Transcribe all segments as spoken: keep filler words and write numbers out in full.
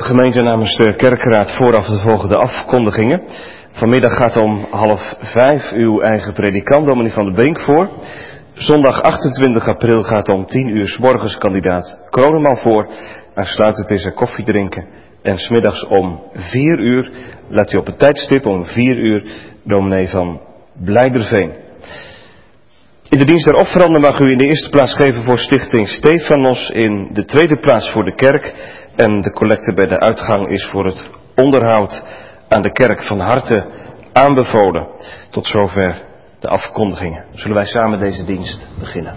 Gemeente, namens de kerkraad vooraf de volgende afkondigingen. Vanmiddag gaat om half vijf uw eigen predikant, dominee Van der Brink, voor. Zondag achtentwintig april gaat om tien uur 's morgens kandidaat Kroneman voor. Aansluitend is er koffie drinken. En 's middags om vier uur, let u op het tijdstip, om vier uur dominee van Blijderveen. In de dienst der offeranden mag u in de eerste plaats geven voor stichting Stefanos, in de tweede plaats voor de kerk. En de collecte bij de uitgang is voor het onderhoud aan de kerk van harte aanbevolen. Tot zover de afkondigingen. Zullen wij samen deze dienst beginnen.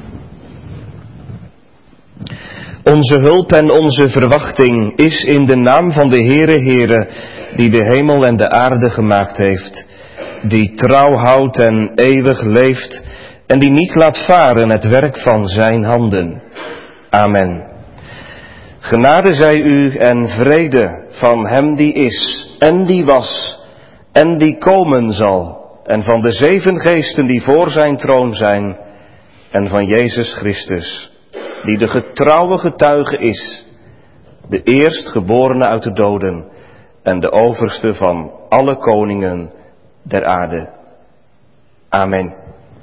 Onze hulp en onze verwachting is in de naam van de Heere Heere, die de hemel en de aarde gemaakt heeft, die trouw houdt en eeuwig leeft en die niet laat varen het werk van zijn handen. Amen. Genade zij u en vrede van hem die is en die was en die komen zal, en van de zeven geesten die voor zijn troon zijn, en van Jezus Christus, die de getrouwe getuige is, de eerstgeborene uit de doden en de overste van alle koningen der aarde. Amen.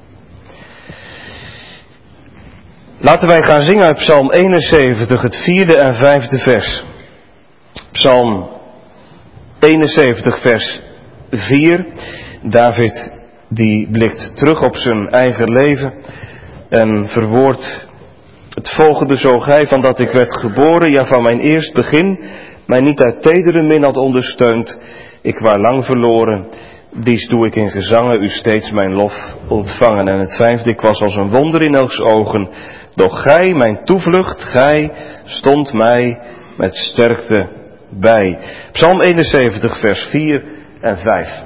Laten wij gaan zingen uit Psalm eenenzeventig, het vierde en vijfde vers. Psalm eenenzeventig, vers vier. David die blikt terug op zijn eigen leven en verwoordt het volgende: zo gij van dat ik werd geboren, ja van mijn eerst begin, mij niet uit tedere min had ondersteund, ik waar lang verloren, dies doe ik in gezangen u steeds mijn lof ontvangen. En het vijfde: ik was als een wonder in elks ogen, doch gij, mijn toevlucht, gij stond mij met sterkte bij. Psalm eenenzeventig, vers vier en vijf.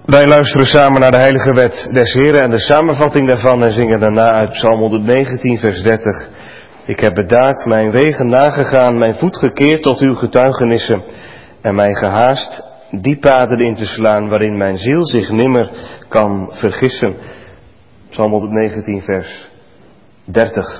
Wij luisteren samen naar de heilige wet des Heren en de samenvatting daarvan en zingen daarna uit Psalm honderdnegentien vers dertig. Ik heb bedaard, mijn wegen nagegaan, mijn voet gekeerd tot uw getuigenissen en mij gehaast die paden in te slaan waarin mijn ziel zich nimmer kan vergissen. Psalm honderdnegentien vers dertig.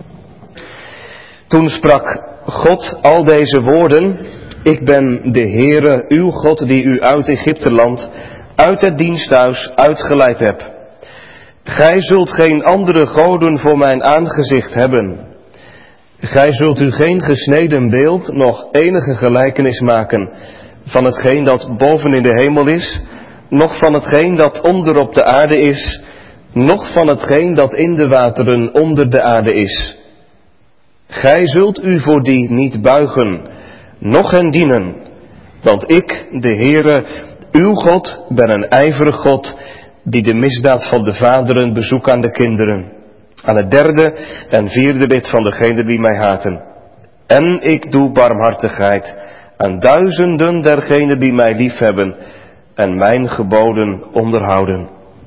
Toen sprak God al deze woorden: ik ben de Heere, uw God, die u uit Egypteland, uit het diensthuis uitgeleid heb. Gij zult geen andere goden voor mijn aangezicht hebben. Gij zult u geen gesneden beeld, noch enige gelijkenis maken van hetgeen dat boven in de hemel is, noch van hetgeen dat onder op de aarde is, noch van hetgeen dat in de wateren onder de aarde is. Gij zult u voor die niet buigen, noch hen dienen, want ik, de Heere, uw God, ben een ijverig God, die de misdaad van de vaderen bezoekt aan de kinderen, aan het derde en vierde lid van degenen die mij haten. En ik doe barmhartigheid aan duizenden dergenen die mij liefhebben en mijn geboden onderhouden.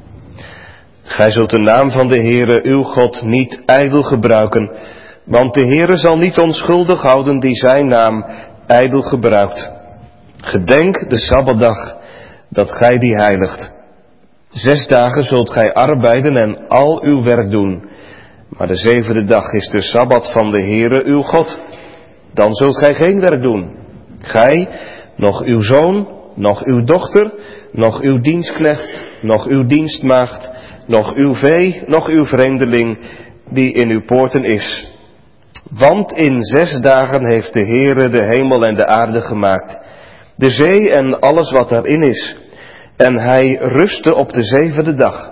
Gij zult de naam van de Heere, uw God, niet ijdel gebruiken, want de Heere zal niet onschuldig houden die zijn naam ijdel gebruikt. Gedenk de Sabbatdag, dat gij die heiligt. Zes dagen zult gij arbeiden en al uw werk doen. Maar de zevende dag is de Sabbat van de Heere uw God. Dan zult gij geen werk doen. Gij, noch uw zoon, noch uw dochter, noch uw dienstknecht, noch uw dienstmaagd, noch uw vee, noch uw vreemdeling, die in uw poorten is. Want in zes dagen heeft de Heere de hemel en de aarde gemaakt, de zee en alles wat daarin is. En hij rustte op de zevende dag.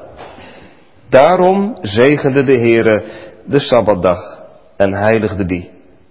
Daarom zegende de Heere de Sabbatdag en heiligde die.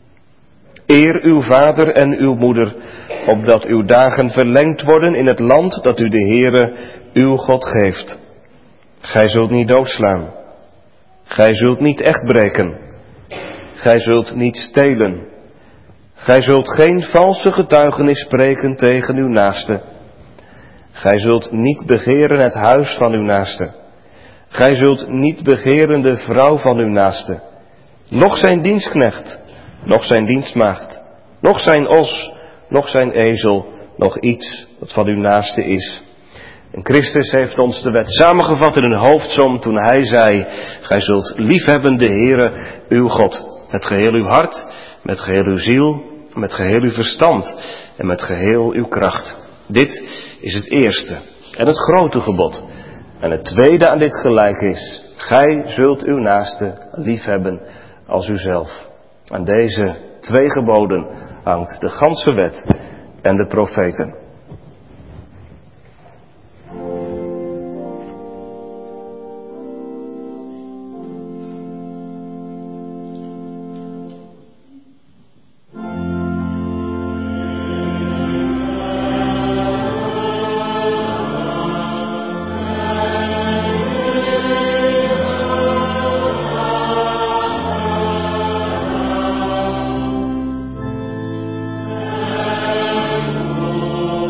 Eer uw vader en uw moeder, opdat uw dagen verlengd worden in het land dat u de Heere uw God geeft. Gij zult niet doodslaan. Gij zult niet echt breken. Gij zult niet stelen. Gij zult geen valse getuigenis spreken tegen uw naaste. Gij zult niet begeren het huis van uw naaste. Gij zult niet begeren de vrouw van uw naaste. Noch zijn dienstknecht, noch zijn dienstmaagd, noch zijn os, noch zijn ezel, noch iets wat van uw naaste is. En Christus heeft ons de wet samengevat in een hoofdsom toen hij zei: gij zult liefhebben de Heere uw God, met geheel uw hart, met geheel uw ziel, met geheel uw verstand en met geheel uw kracht. Dit is het eerste en het grote gebod. En het tweede aan dit gelijk is: gij zult uw naaste liefhebben als uzelf. Aan deze twee geboden hangt de ganse wet en de profeten. Oh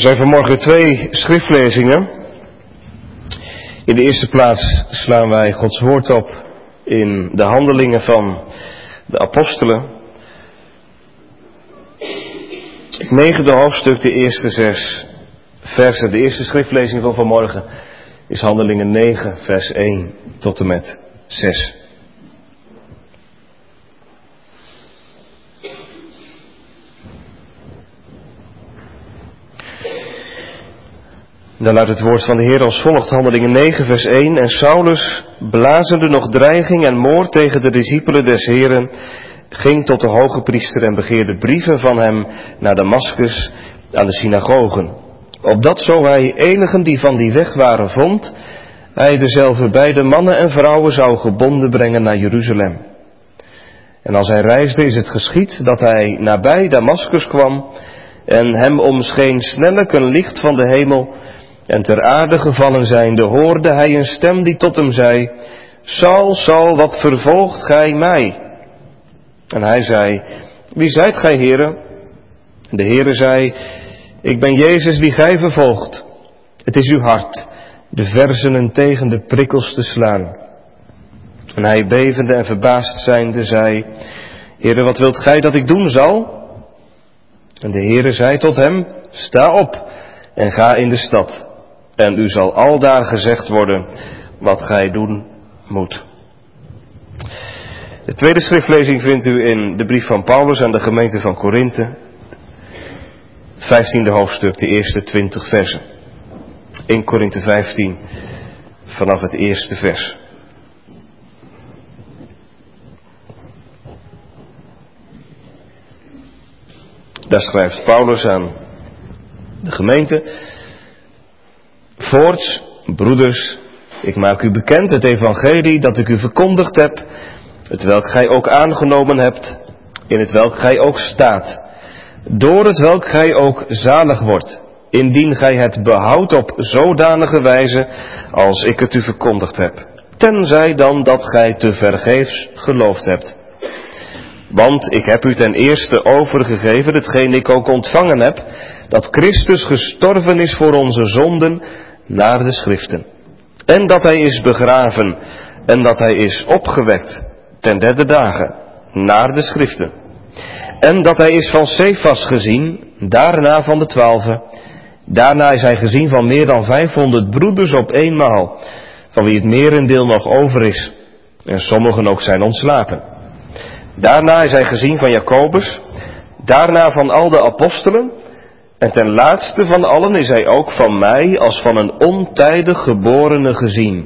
Er zijn vanmorgen twee schriftlezingen. In de eerste plaats slaan wij Gods woord op in de handelingen van de apostelen. Het negende hoofdstuk, de eerste zes versen. De eerste schriftlezing van vanmorgen is Handelingen negen, vers één tot en met zes. Dan luidt het woord van de Heer als volgt, Handelingen negen, vers één. En Saulus, blazende nog dreiging en moord tegen de discipelen des Heren, ging tot de hoge priester en begeerde brieven van hem naar Damaskus aan de synagogen. Opdat zo hij enigen die van die weg waren vond, hij dezelfde beide mannen en vrouwen zou gebonden brengen naar Jeruzalem. En als hij reisde is het geschied dat hij nabij Damaskus kwam en hem omscheen snellijk een licht van de hemel. En ter aarde gevallen zijnde hoorde hij een stem die tot hem zei, Saul, Saul, wat vervolgt gij mij? En hij zei, wie zijt gij, Heere? En de Heere zei, ik ben Jezus die gij vervolgt. Het is uw hart de versenen tegen de prikkels te slaan. En hij bevende en verbaasd zijnde zei, Heere, wat wilt gij dat ik doen zal? En de Heere zei tot hem, sta op en ga in de stad. En u zal aldaar gezegd worden wat gij doen moet. De tweede schriftlezing vindt u in de brief van Paulus aan de gemeente van Korinthe. Het vijftiende hoofdstuk, de eerste twintig versen. eerste Korinthe vijftien, vanaf het eerste vers. Daar schrijft Paulus aan de gemeente. Voorts, broeders, ik maak u bekend het evangelie dat ik u verkondigd heb, het welk gij ook aangenomen hebt, in het welk gij ook staat, door het welk gij ook zalig wordt, indien gij het behoudt op zodanige wijze als ik het u verkondigd heb, tenzij dan dat gij te vergeefs geloofd hebt. Want ik heb u ten eerste overgegeven, hetgeen ik ook ontvangen heb, dat Christus gestorven is voor onze zonden naar de schriften. En dat hij is begraven en dat hij is opgewekt ten derde dagen naar de schriften. En dat hij is van Cephas gezien, daarna van de twaalfen. Daarna is hij gezien van meer dan vijfhonderd broeders op eenmaal, van wie het merendeel nog over is en sommigen ook zijn ontslapen. Daarna is hij gezien van Jacobus, daarna van al de apostelen, en ten laatste van allen is hij ook van mij als van een ontijdig geborene gezien.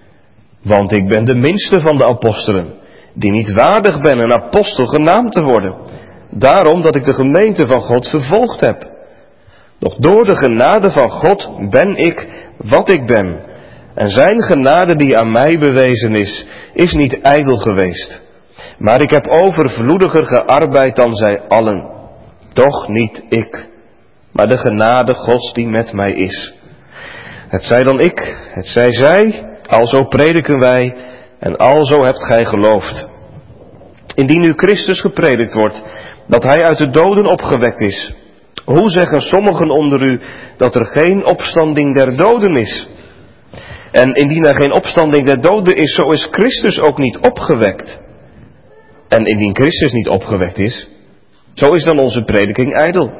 Want ik ben de minste van de apostelen, die niet waardig ben een apostel genaamd te worden, daarom dat ik de gemeente van God vervolgd heb. Doch door de genade van God ben ik wat ik ben, en zijn genade die aan mij bewezen is, is niet ijdel geweest. Maar ik heb overvloediger gearbeid dan zij allen. Doch niet ik, maar de genade Gods die met mij is. Het zij dan ik, het zij zij, alzo prediken wij, en alzo hebt gij geloofd. Indien nu Christus gepredikt wordt, dat hij uit de doden opgewekt is, hoe zeggen sommigen onder u dat er geen opstanding der doden is? En indien er geen opstanding der doden is, zo is Christus ook niet opgewekt. En indien Christus niet opgewekt is, zo is dan onze prediking ijdel.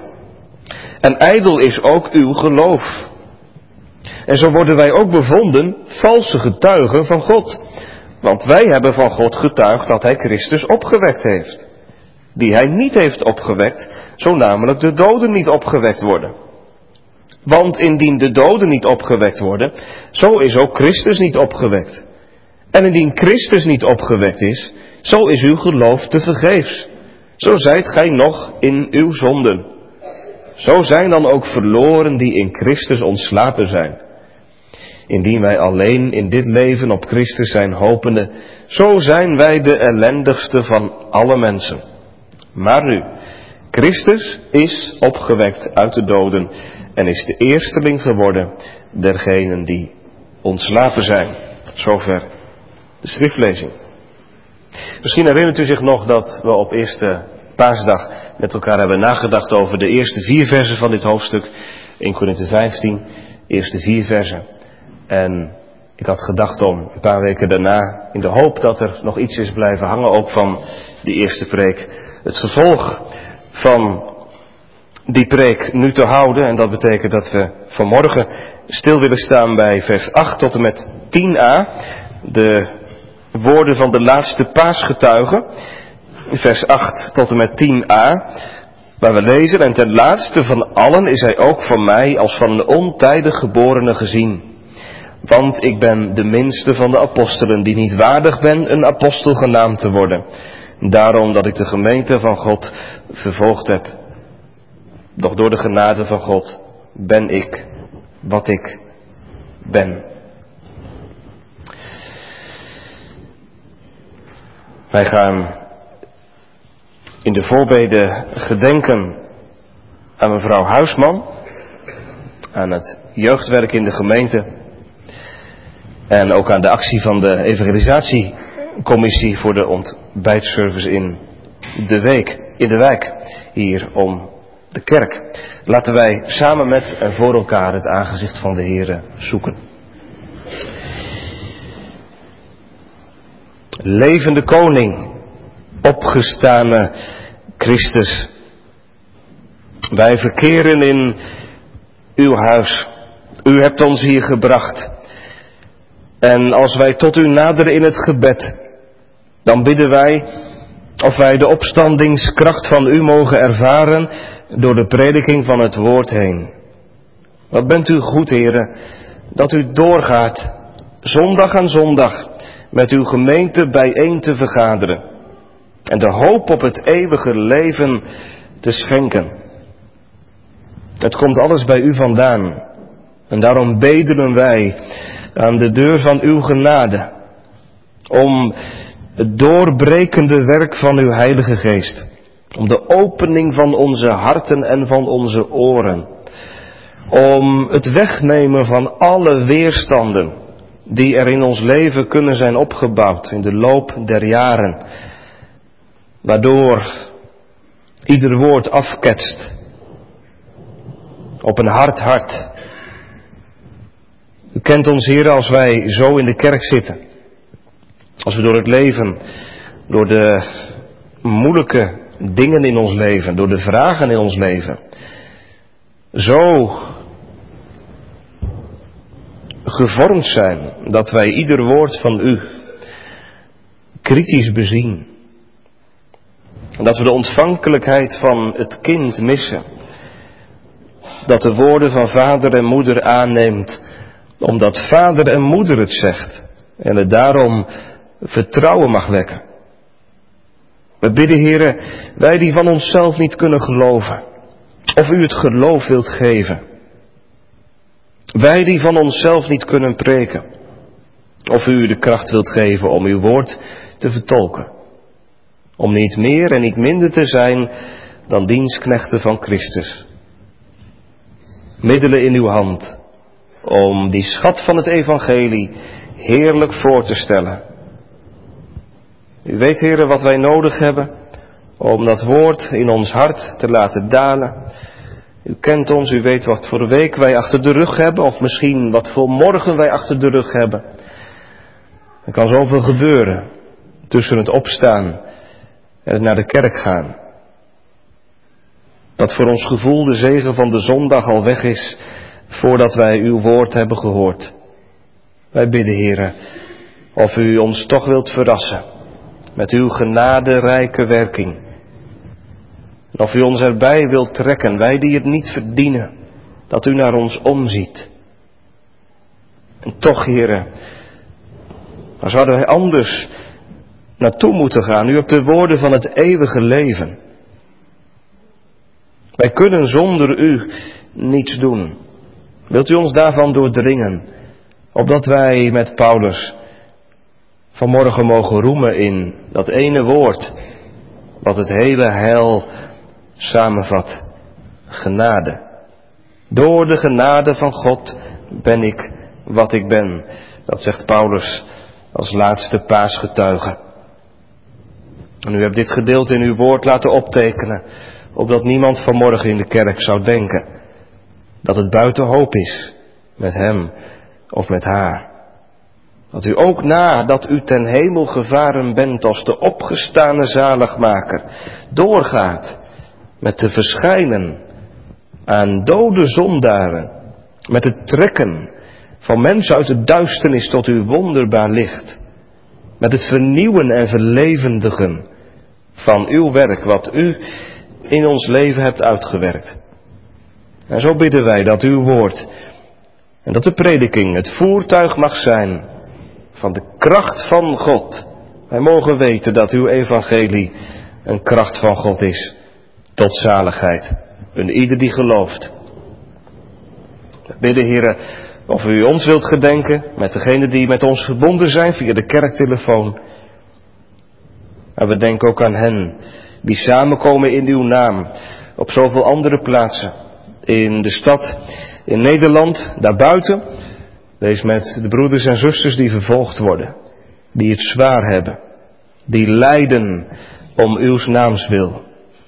En ijdel is ook uw geloof. En zo worden wij ook bevonden valse getuigen van God. Want wij hebben van God getuigd dat hij Christus opgewekt heeft. Die hij niet heeft opgewekt, zo namelijk de doden niet opgewekt worden. Want indien de doden niet opgewekt worden, zo is ook Christus niet opgewekt. En indien Christus niet opgewekt is, zo is uw geloof tevergeefs. Zo zijt gij nog in uw zonden. Zo zijn dan ook verloren die in Christus ontslapen zijn. Indien wij alleen in dit leven op Christus zijn hopende, zo zijn wij de ellendigste van alle mensen. Maar nu, Christus is opgewekt uit de doden en is de eersteling geworden dergenen die ontslapen zijn. Zover de schriftlezing. Misschien herinnert u zich nog dat we op eerste paasdag met elkaar hebben nagedacht over de eerste vier versen van dit hoofdstuk. eerste Korinthe vijftien, eerste vier versen. En ik had gedacht om een paar weken daarna, in de hoop dat er nog iets is blijven hangen, ook van die eerste preek, het vervolg van die preek nu te houden. En dat betekent dat we vanmorgen stil willen staan bij vers acht tot en met tien a. De woorden van de laatste paasgetuige. Vers acht tot en met tien a. Waar we lezen: en ten laatste van allen is hij ook van mij als van een ontijdig geborene gezien. Want ik ben de minste van de apostelen, die niet waardig ben een apostel genaamd te worden. Daarom dat ik de gemeente van God vervolgd heb. Doch door de genade van God ben ik wat ik ben. Wij gaan in de voorbeden gedenken aan mevrouw Huisman, aan het jeugdwerk in de gemeente en ook aan de actie van de evangelisatiecommissie voor de ontbijtservice in de week, in de wijk, hier om de kerk. Laten wij samen met en voor elkaar het aangezicht van de Heere zoeken. Levende koning, opgestane Christus, wij verkeren in uw huis. U hebt ons hier gebracht. En als wij tot u naderen in het gebed, dan bidden wij of wij de opstandingskracht van u mogen ervaren door de prediking van het woord heen. Wat bent u goed, Heere, dat u doorgaat, zondag aan zondag, met uw gemeente bijeen te vergaderen en de hoop op het eeuwige leven te schenken. Het komt alles bij u vandaan en daarom bedelen wij aan de deur van uw genade om het doorbrekende werk van uw Heilige Geest, om de opening van onze harten en van onze oren, om het wegnemen van alle weerstanden die er in ons leven kunnen zijn opgebouwd in de loop der jaren, waardoor ieder woord afketst op een hard hart. U kent ons, Heer, als wij zo in de kerk zitten, als we door het leven, door de moeilijke dingen in ons leven, door de vragen in ons leven, zo gevormd zijn dat wij ieder woord van u kritisch bezien. En dat we de ontvankelijkheid van het kind missen. Dat de woorden van vader en moeder aanneemt, omdat vader en moeder het zegt. En het daarom vertrouwen mag wekken. We bidden, Heere, wij die van onszelf niet kunnen geloven, of u het geloof wilt geven. Wij die van onszelf niet kunnen preken, of u de kracht wilt geven om uw woord te vertolken. Om niet meer en niet minder te zijn dan dienstknechten van Christus. Middelen in uw hand, om die schat van het evangelie heerlijk voor te stellen. U weet, Heere, wat wij nodig hebben om dat woord in ons hart te laten dalen. U kent ons, u weet wat voor week wij achter de rug hebben, of misschien wat voor morgen wij achter de rug hebben. Er kan zoveel gebeuren tussen het opstaan en het naar de kerk gaan. Dat voor ons gevoel de zegen van de zondag al weg is, voordat wij uw woord hebben gehoord. Wij bidden, Heere, of u ons toch wilt verrassen met uw genaderijke werking. En of u ons erbij wilt trekken, wij die het niet verdienen, dat u naar ons omziet. En toch, Heere, waar zouden wij anders naartoe moeten gaan? U hebt de woorden van het eeuwige leven. Wij kunnen zonder u niets doen. Wilt u ons daarvan doordringen, opdat wij met Paulus vanmorgen mogen roemen in dat ene woord, wat het hele heil samenvat: genade. Door de genade van God ben ik wat ik ben. Dat zegt Paulus als laatste paasgetuige. En u hebt dit gedeelte in uw woord laten optekenen, opdat niemand vanmorgen in de kerk zou denken dat het buiten hoop is met hem of met haar. Dat u ook nadat u ten hemel gevaren bent als de opgestane zaligmaker, doorgaat met te verschijnen aan dode zondaren, met het trekken van mensen uit de duisternis tot uw wonderbaar licht, met het vernieuwen en verlevendigen van uw werk wat u in ons leven hebt uitgewerkt. En zo bidden wij dat uw woord en dat de prediking het voertuig mag zijn van de kracht van God. Wij mogen weten dat uw evangelie een kracht van God is tot zaligheid. Een ieder die gelooft. We bidden, Heere, of u ons wilt gedenken met degenen die met ons verbonden zijn via de kerktelefoon. Maar we denken ook aan hen die samenkomen in uw naam op zoveel andere plaatsen. In de stad, in Nederland, daarbuiten. Wees met de broeders en zusters die vervolgd worden. Die het zwaar hebben. Die lijden om uw naams wil.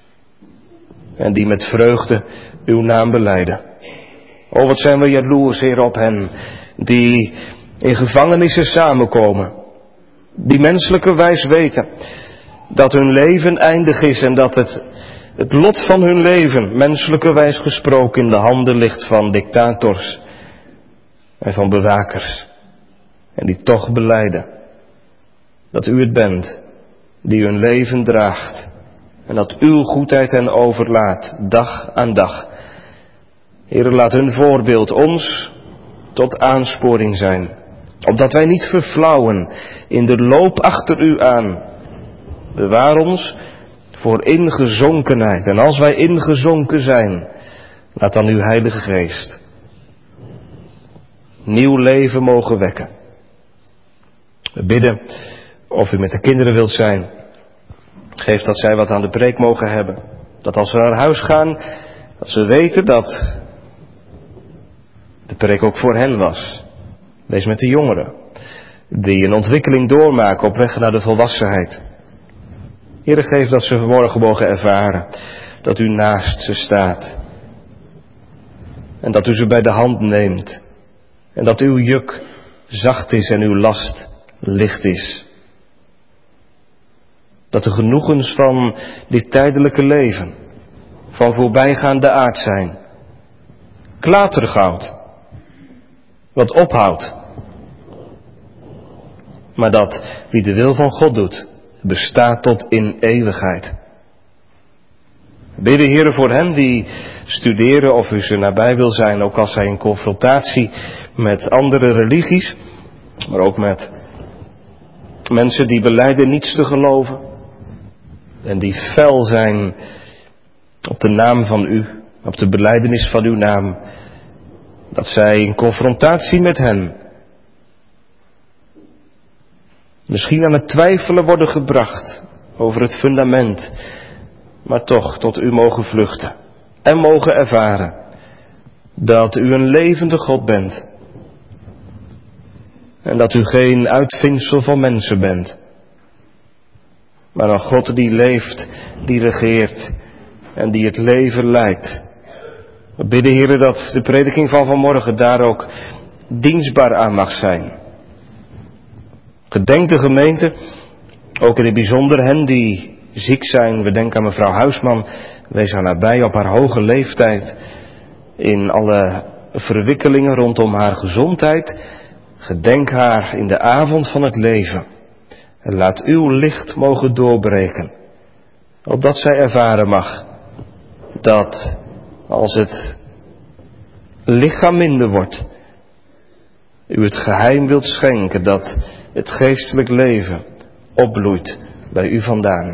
En die met vreugde uw naam belijden. O, wat zijn we jaloers, Heer, op hen die in gevangenissen samenkomen. Die menselijkerwijs weten dat hun leven eindig is en dat het, het lot van hun leven, menselijkerwijs gesproken, in de handen ligt van dictators en van bewakers. En die toch belijden dat u het bent die hun leven draagt en dat uw goedheid hen overlaat, dag aan dag. Heere, laat hun voorbeeld ons tot aansporing zijn, opdat wij niet verflauwen in de loop achter u aan. Bewaar ons voor ingezonkenheid. En als wij ingezonken zijn, laat dan uw Heilige Geest nieuw leven mogen wekken. We bidden of u met de kinderen wilt zijn. Geef dat zij wat aan de preek mogen hebben. Dat als ze naar huis gaan, dat ze weten dat de preek ook voor hen was. Wees met de jongeren, die een ontwikkeling doormaken op weg naar de volwassenheid. Heere, geef dat ze vanmorgen mogen ervaren dat u naast ze staat. En dat u ze bij de hand neemt. En dat uw juk zacht is en uw last licht is. Dat de genoegens van dit tijdelijke leven van voorbijgaande aard zijn. Klatergoud, wat ophoudt. Maar dat wie de wil van God doet, bestaat tot in eeuwigheid. Bidden, Heere, voor hen die studeren of u ze nabij wil zijn, ook als zij in confrontatie met andere religies, maar ook met mensen die belijden niets te geloven en die fel zijn op de naam van u, op de belijdenis van uw naam, dat zij in confrontatie met hen misschien aan het twijfelen worden gebracht over het fundament, maar toch tot u mogen vluchten en mogen ervaren dat u een levende God bent en dat u geen uitvindsel van mensen bent, maar een God die leeft, die regeert en die het leven leidt. We bidden, Heere, dat de prediking van vanmorgen daar ook dienstbaar aan mag zijn. Gedenk de gemeente, ook in het bijzonder hen die ziek zijn. We denken aan mevrouw Huisman, wees haar nabij op haar hoge leeftijd. In alle verwikkelingen rondom haar gezondheid. Gedenk haar in de avond van het leven. En laat uw licht mogen doorbreken. Opdat zij ervaren mag dat als het lichaam minder wordt, u het geheim wilt schenken dat het geestelijk leven opbloeit bij u vandaan.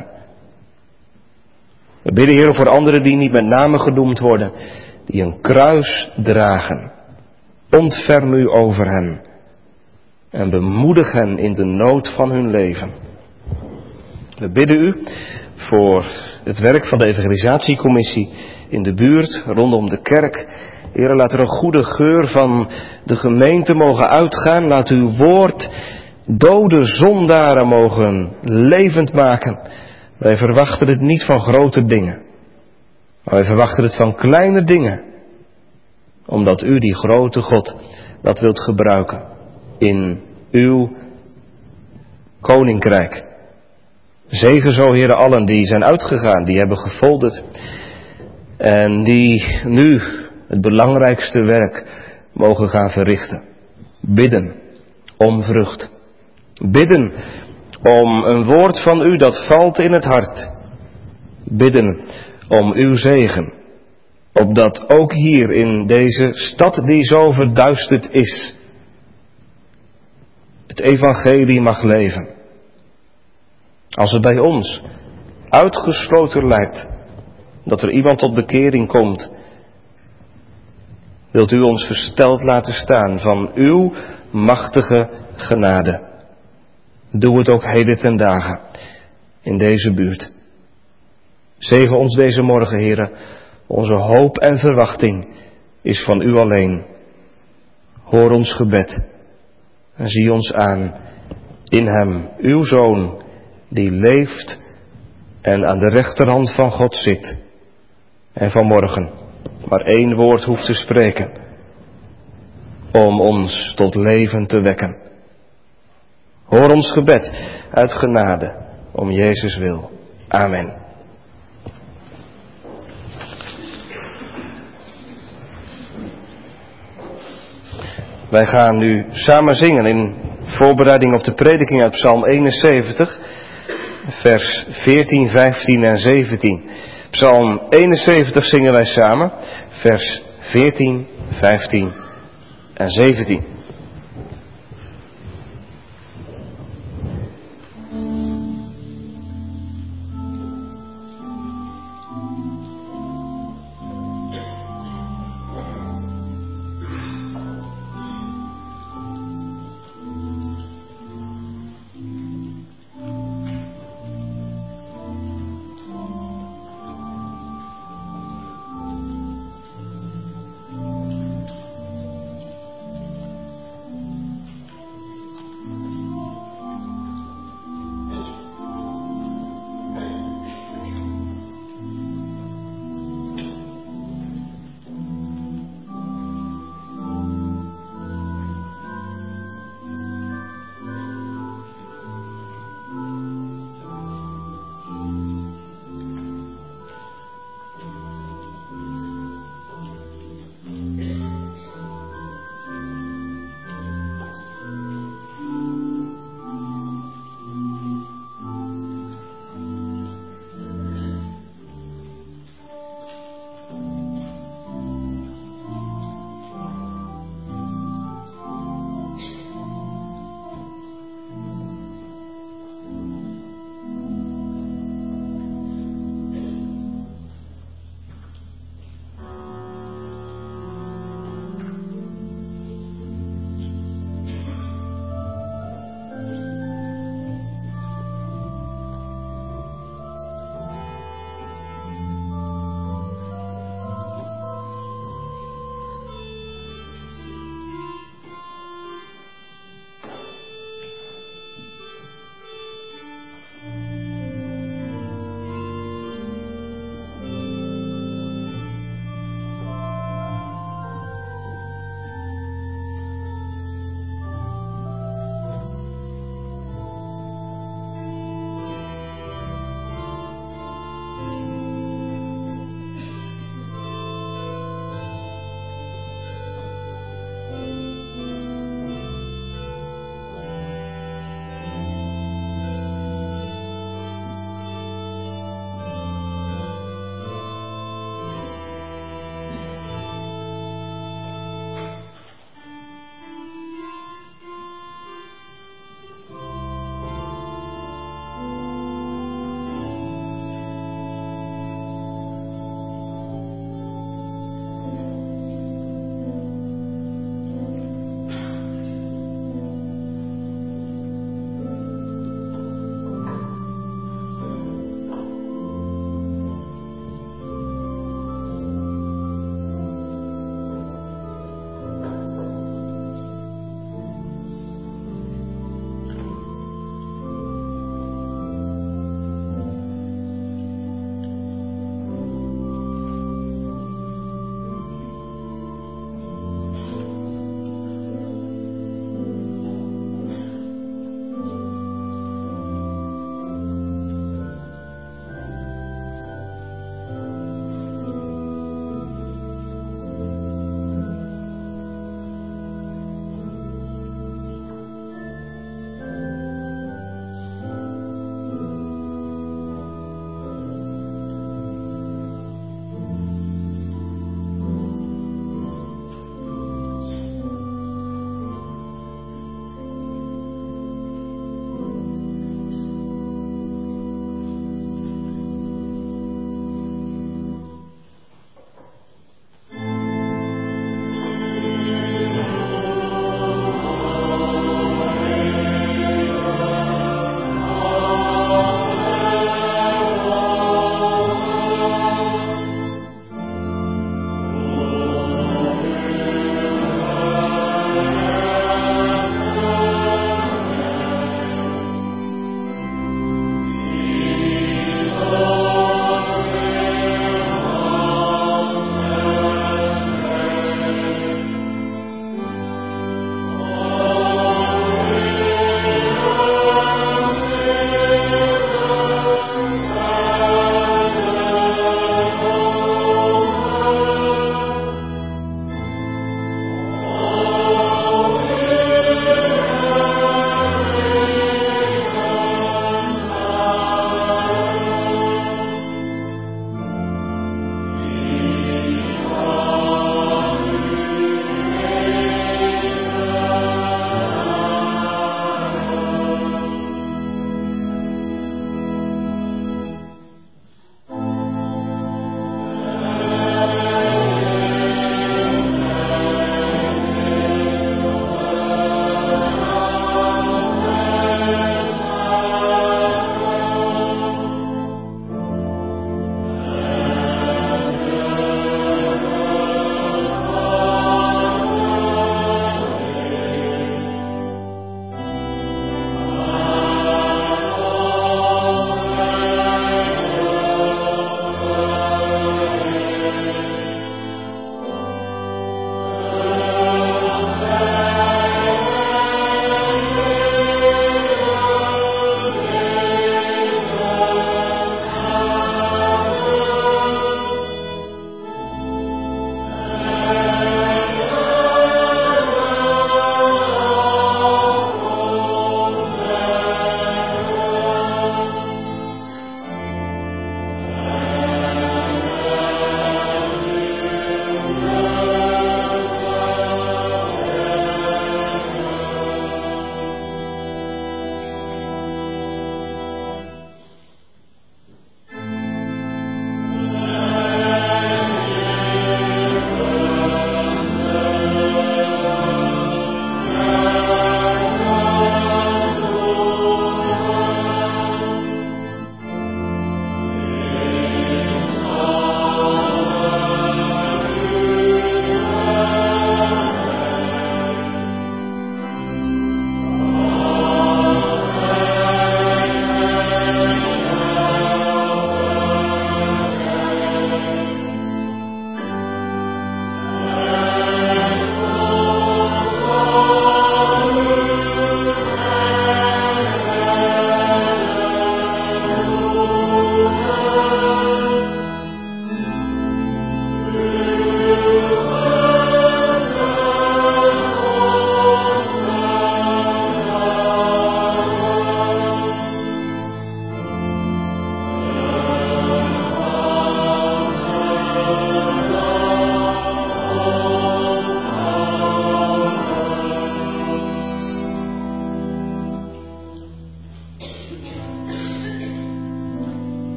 We bidden, Heer, voor anderen die niet met name genoemd worden, die een kruis dragen. Ontferm u over hen en bemoedig hen in de nood van hun leven. We bidden u voor het werk van de evangelisatiecommissie in de buurt, rondom de kerk. Heer, laat er een goede geur van de gemeente mogen uitgaan. Laat uw woord dode zondaren mogen levend maken. Wij verwachten het niet van grote dingen, maar wij verwachten het van kleine dingen. Omdat u, die grote God, dat wilt gebruiken in uw koninkrijk. Zegen zo, Heere, allen die zijn uitgegaan, die hebben gefolderd. En die nu het belangrijkste werk mogen gaan verrichten. Bidden om vrucht. Bidden om een woord van u dat valt in het hart. Bidden om uw zegen. Opdat ook hier in deze stad die zo verduisterd is, het evangelie mag leven. Als het bij ons uitgesloten lijkt dat er iemand tot bekering komt, wilt u ons versteld laten staan van uw machtige genade. Doe het ook heden ten dagen in deze buurt. Zegen ons deze morgen, Heere. Onze hoop en verwachting is van u alleen. Hoor ons gebed en zie ons aan in hem, uw Zoon, die leeft en aan de rechterhand van God zit. En vanmorgen maar één woord hoeft te spreken om ons tot leven te wekken. Hoor ons gebed uit genade om Jezus wil. Amen. Wij gaan nu samen zingen in voorbereiding op de prediking uit Psalm eenenzeventig, vers veertien, vijftien en zeventien. Psalm eenenzeventig zingen wij samen, vers veertien, vijftien en zeventien.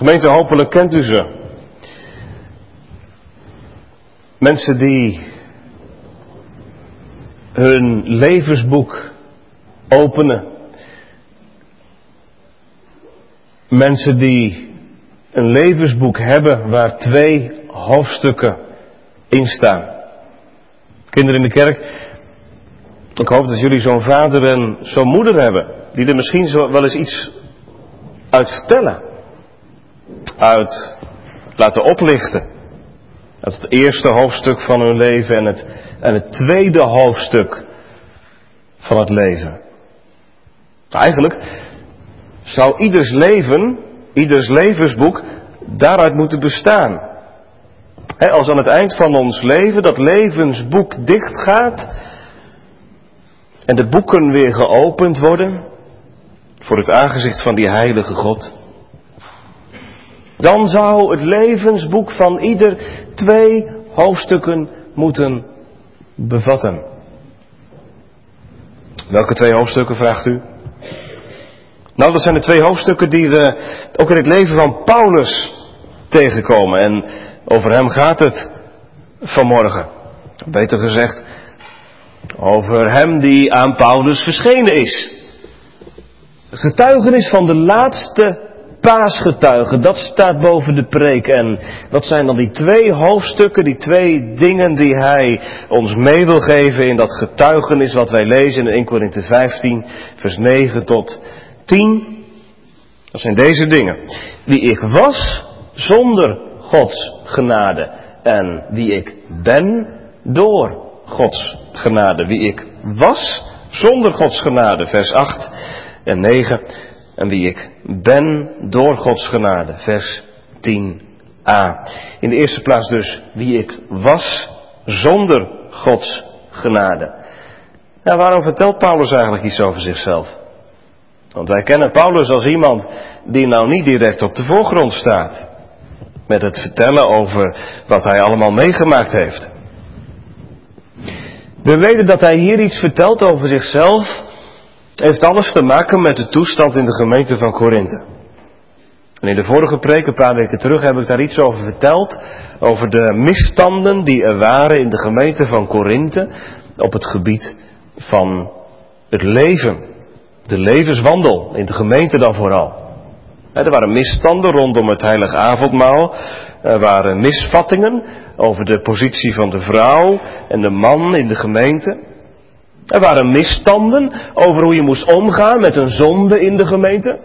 Gemeente, hopelijk kent u ze. Mensen die hun levensboek openen. Mensen die een levensboek hebben waar twee hoofdstukken in staan. Kinderen in de kerk, ik hoop dat jullie zo'n vader en zo'n moeder hebben, die er misschien zo wel eens iets uit vertellen. Uit laten oplichten. Dat is het eerste hoofdstuk van hun leven en het, en het tweede hoofdstuk van het leven. Eigenlijk zou ieders leven, ieders levensboek daaruit moeten bestaan. He, als aan het eind van ons leven dat levensboek dichtgaat en de boeken weer geopend worden voor het aangezicht van die heilige God, dan zou het levensboek van ieder twee hoofdstukken moeten bevatten. Welke twee hoofdstukken, vraagt u? Nou, dat zijn de twee hoofdstukken die we ook in het leven van Paulus tegenkomen. En over hem gaat het vanmorgen. Beter gezegd, over hem die aan Paulus verschenen is. Het getuigenis van de laatste paasgetuige, dat staat boven de preek. En dat zijn dan die twee hoofdstukken, die twee dingen die hij ons mee wil geven in dat getuigenis wat wij lezen in Eerste Korinthe vijftien, vers negen tot tien. Dat zijn deze dingen. Wie ik was zonder Gods genade en wie ik ben door Gods genade. Wie ik was zonder Gods genade, vers acht en negen. En wie ik ben door Gods genade, vers tien a. In de eerste plaats dus, wie ik was zonder Gods genade. Nou, waarom vertelt Paulus eigenlijk iets over zichzelf? Want wij kennen Paulus als iemand die nou niet direct op de voorgrond staat. Met het vertellen over wat hij allemaal meegemaakt heeft. De reden dat hij hier iets vertelt over zichzelf heeft alles te maken met de toestand in de gemeente van Korinthe. En in de vorige preek, een paar weken terug, heb ik daar iets over verteld. Over de misstanden die er waren in de gemeente van Korinthe op het gebied van het leven. De levenswandel, in de gemeente dan vooral. Er waren misstanden rondom het heilige avondmaal. Er waren misvattingen over de positie van de vrouw en de man in de gemeente. Er waren misstanden over hoe je moest omgaan met een zonde in de gemeente.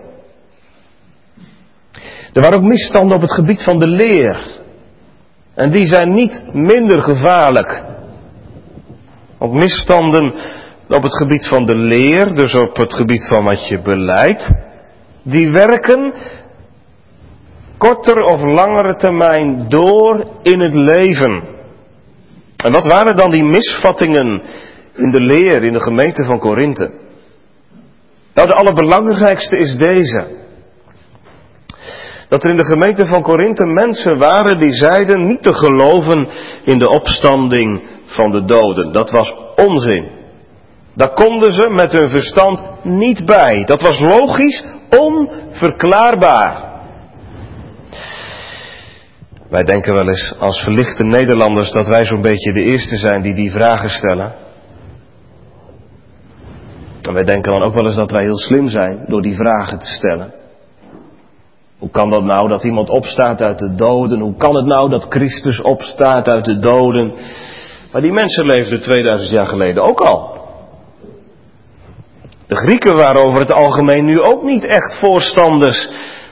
Er waren ook misstanden op het gebied van de leer. En die zijn niet minder gevaarlijk. Ook misstanden op het gebied van de leer, dus op het gebied van wat je beleidt, die werken korter of langere termijn door in het leven. En wat waren dan die misvattingen in de leer, in de gemeente van Korinthe? Nou, de allerbelangrijkste is deze. Dat er in de gemeente van Korinthe mensen waren die zeiden niet te geloven in de opstanding van de doden. Dat was onzin. Daar konden ze met hun verstand niet bij. Dat was logisch onverklaarbaar. Wij denken wel eens als verlichte Nederlanders dat wij zo'n beetje de eerste zijn die die vragen stellen. En wij denken dan ook wel eens dat wij heel slim zijn door die vragen te stellen. Hoe kan dat nou dat iemand opstaat uit de doden? Hoe kan het nou dat Christus opstaat uit de doden? Maar die mensen leefden tweeduizend jaar geleden ook al. De Grieken waren over het algemeen nu ook niet echt voorstanders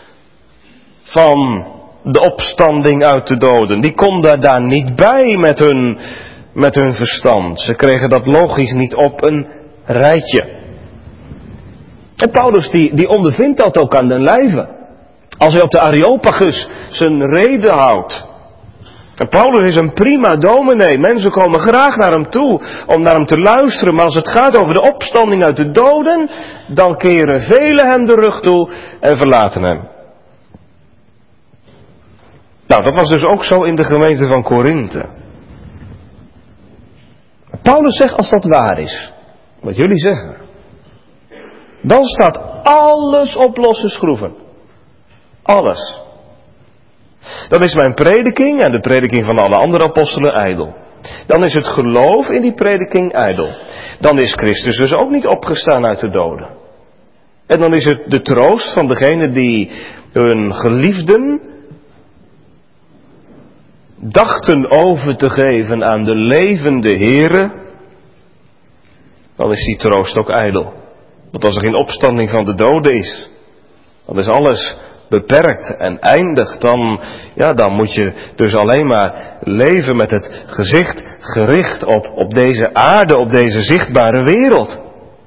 van de opstanding uit de doden. Die konden daar niet bij met hun, met hun verstand. Ze kregen dat logisch niet op een rijtje. En Paulus die, die ondervindt dat ook aan den lijve. Als hij op de Areopagus zijn reden houdt. En Paulus is een prima dominee. Mensen komen graag naar hem toe om naar hem te luisteren. Maar als het gaat over de opstanding uit de doden, dan keren velen hem de rug toe en verlaten hem. Nou, dat was dus ook zo in de gemeente van Korinthe. Paulus zegt, als dat waar is, wat jullie zeggen, dan staat alles op losse schroeven. Alles. Dan is mijn prediking en de prediking van alle andere apostelen ijdel. Dan is het geloof in die prediking ijdel. Dan is Christus dus ook niet opgestaan uit de doden. En dan is het de troost van degene die hun geliefden dachten over te geven aan de levende Here. Dan is die troost ook ijdel. Want als er geen opstanding van de doden is, dan is alles beperkt en eindigt. Dan, ja, dan moet je dus alleen maar leven met het gezicht gericht op, op deze aarde, op deze zichtbare wereld.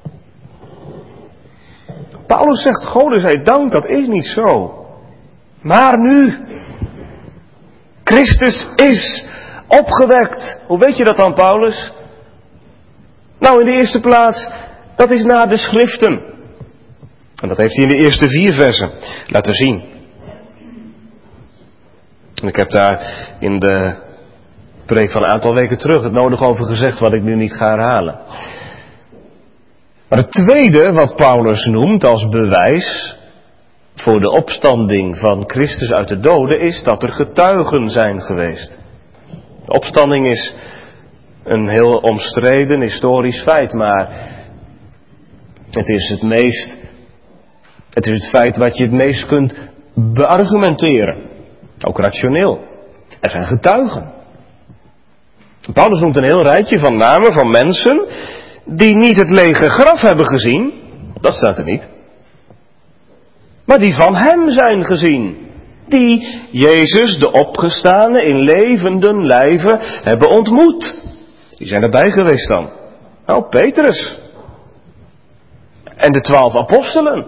Paulus zegt, Gode zij dank, dat is niet zo. Maar nu, Christus is opgewekt. Hoe weet je dat dan, Paulus? Nou, in de eerste plaats, dat is na de schriften. En dat heeft hij in de eerste vier versen laten zien. En ik heb daar in de preek van een aantal weken terug het nodig over gezegd, wat ik nu niet ga herhalen. Maar het tweede wat Paulus noemt als bewijs voor de opstanding van Christus uit de doden is dat er getuigen zijn geweest. De opstanding is een heel omstreden historisch feit, maar het is het meest, het is het feit wat je het meest kunt beargumenteren. Ook rationeel. Er zijn getuigen. Paulus noemt een heel rijtje van namen van mensen die niet het lege graf hebben gezien, dat staat er niet, maar die van hem zijn gezien. Die Jezus, de opgestane, in levenden lijven hebben ontmoet. Die zijn erbij geweest dan. Nou, Petrus. En de twaalf apostelen.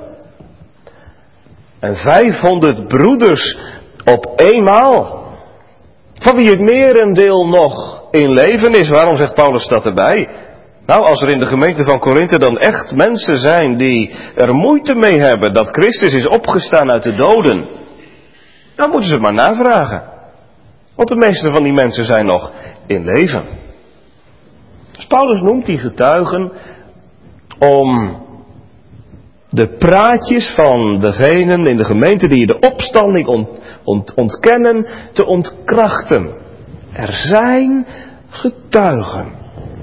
En vijfhonderd broeders op eenmaal. Van wie het merendeel nog in leven is. Waarom zegt Paulus dat erbij? Nou, als er in de gemeente van Korinthe dan echt mensen zijn die er moeite mee hebben dat Christus is opgestaan uit de doden, dan moeten ze het maar navragen. Want de meeste van die mensen zijn nog in leven. Dus Paulus noemt die getuigen om de praatjes van degenen in de gemeente die de opstanding ont, ont, ontkennen te ontkrachten. Er zijn getuigen.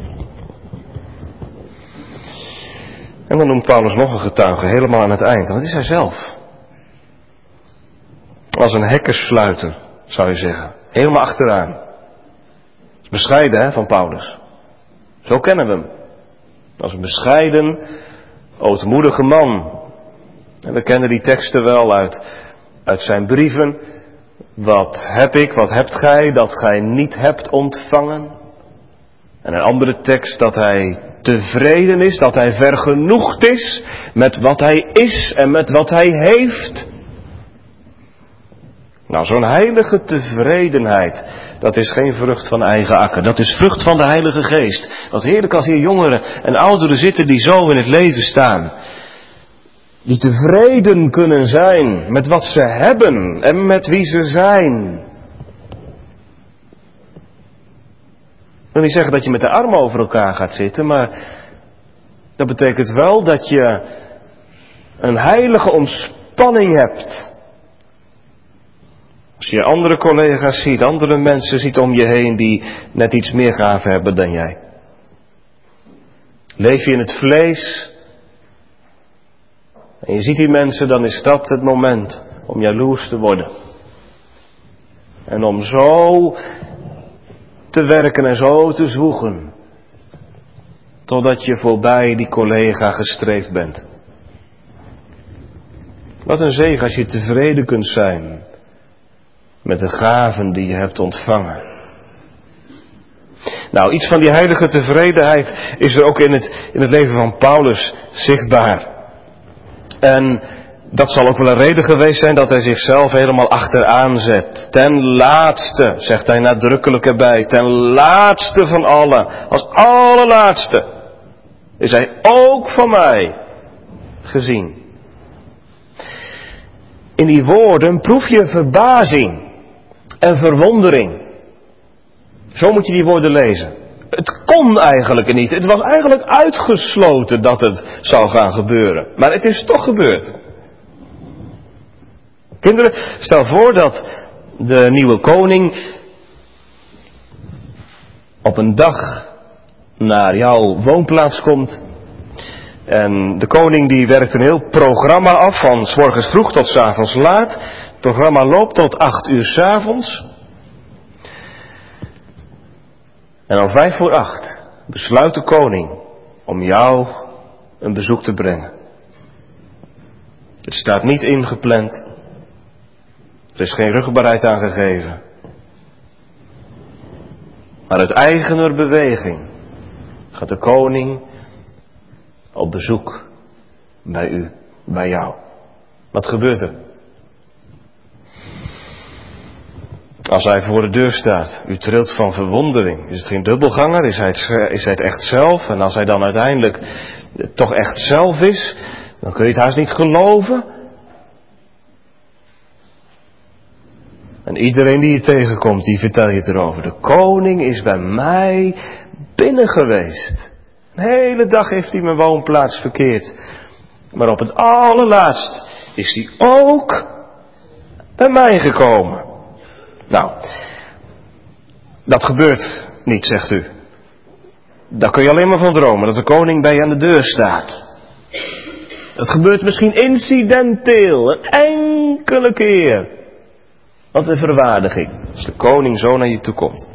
En dan noemt Paulus nog een getuige helemaal aan het eind. En dat is hij zelf. Als een hekkersfluiter, zou je zeggen. Helemaal achteraan. Bescheiden, hè, van Paulus. Zo kennen we hem. Als een bescheiden, ootmoedige man. En we kennen die teksten wel uit, uit zijn brieven. Wat heb ik, wat hebt gij, dat gij niet hebt ontvangen? En een andere tekst dat hij tevreden is, dat hij vergenoegd is met wat hij is en met wat hij heeft. Nou, zo'n heilige tevredenheid, dat is geen vrucht van eigen akker. Dat is vrucht van de Heilige Geest. Wat heerlijk als hier jongeren en ouderen zitten die zo in het leven staan. Die tevreden kunnen zijn met wat ze hebben en met wie ze zijn. Ik wil niet zeggen dat je met de armen over elkaar gaat zitten, maar dat betekent wel dat je een heilige ontspanning hebt. Als je andere collega's ziet, andere mensen ziet om je heen die net iets meer gaven hebben dan jij. Leef je in het vlees en je ziet die mensen, dan is dat het moment om jaloers te worden. En om zo te werken en zo te zwoegen, totdat je voorbij die collega gestreefd bent. Wat een zegen als je tevreden kunt zijn met de gaven die je hebt ontvangen. Nou, iets van die heilige tevredenheid is er ook in het, in het leven van Paulus zichtbaar. En dat zal ook wel een reden geweest zijn dat hij zichzelf helemaal achteraan zet. Ten laatste, zegt hij nadrukkelijk erbij, ten laatste van allen, als allerlaatste, is hij ook van mij gezien. In die woorden proef je verbazing en verwondering. Zo moet je die woorden lezen. Het kon eigenlijk niet. Het was eigenlijk uitgesloten dat het zou gaan gebeuren. Maar het is toch gebeurd. Kinderen, stel voor dat, de nieuwe koning op een dag naar jouw woonplaats komt. En de koning die werkt een heel programma af, van 's morgens vroeg tot 's avonds laat. Het programma loopt tot acht uur 's avonds. En om vijf voor acht besluit de koning om jou een bezoek te brengen. Het staat niet ingepland. Er is geen rugbaarheid aangegeven. Maar uit eigener beweging gaat de koning op bezoek bij u, bij jou. Wat gebeurt er? Als hij voor de deur staat, u trilt van verwondering. Is het geen dubbelganger? Is hij het, is hij het echt zelf? En als hij dan uiteindelijk toch echt zelf is, dan kun je het haast niet geloven. En iedereen die je tegenkomt, die vertel je het erover. De koning is bij mij binnen geweest. Een hele dag heeft hij mijn woonplaats verkeerd. Maar op het allerlaatst is hij ook bij mij gekomen. Nou, dat gebeurt niet, zegt u. Daar kun je alleen maar van dromen, dat de koning bij je aan de deur staat. Dat gebeurt misschien incidenteel, een enkele keer. Wat een verwaardiging, als de koning zo naar je toe komt.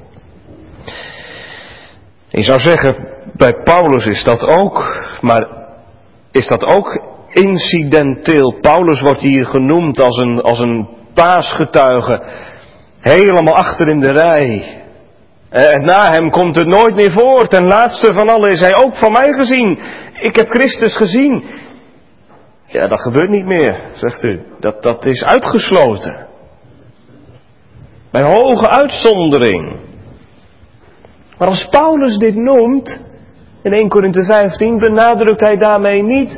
Je zou zeggen, bij Paulus is dat ook, maar is dat ook incidenteel? Paulus wordt hier genoemd als een, als een paasgetuige, helemaal achter in de rij. En na hem komt het nooit meer voor. Ten laatste van allen is hij ook van mij gezien. Ik heb Christus gezien. Ja, dat gebeurt niet meer, zegt u. Dat, dat is uitgesloten. Bij hoge uitzondering. Maar als Paulus dit noemt, in Eerste Korinthe vijftien, benadrukt hij daarmee niet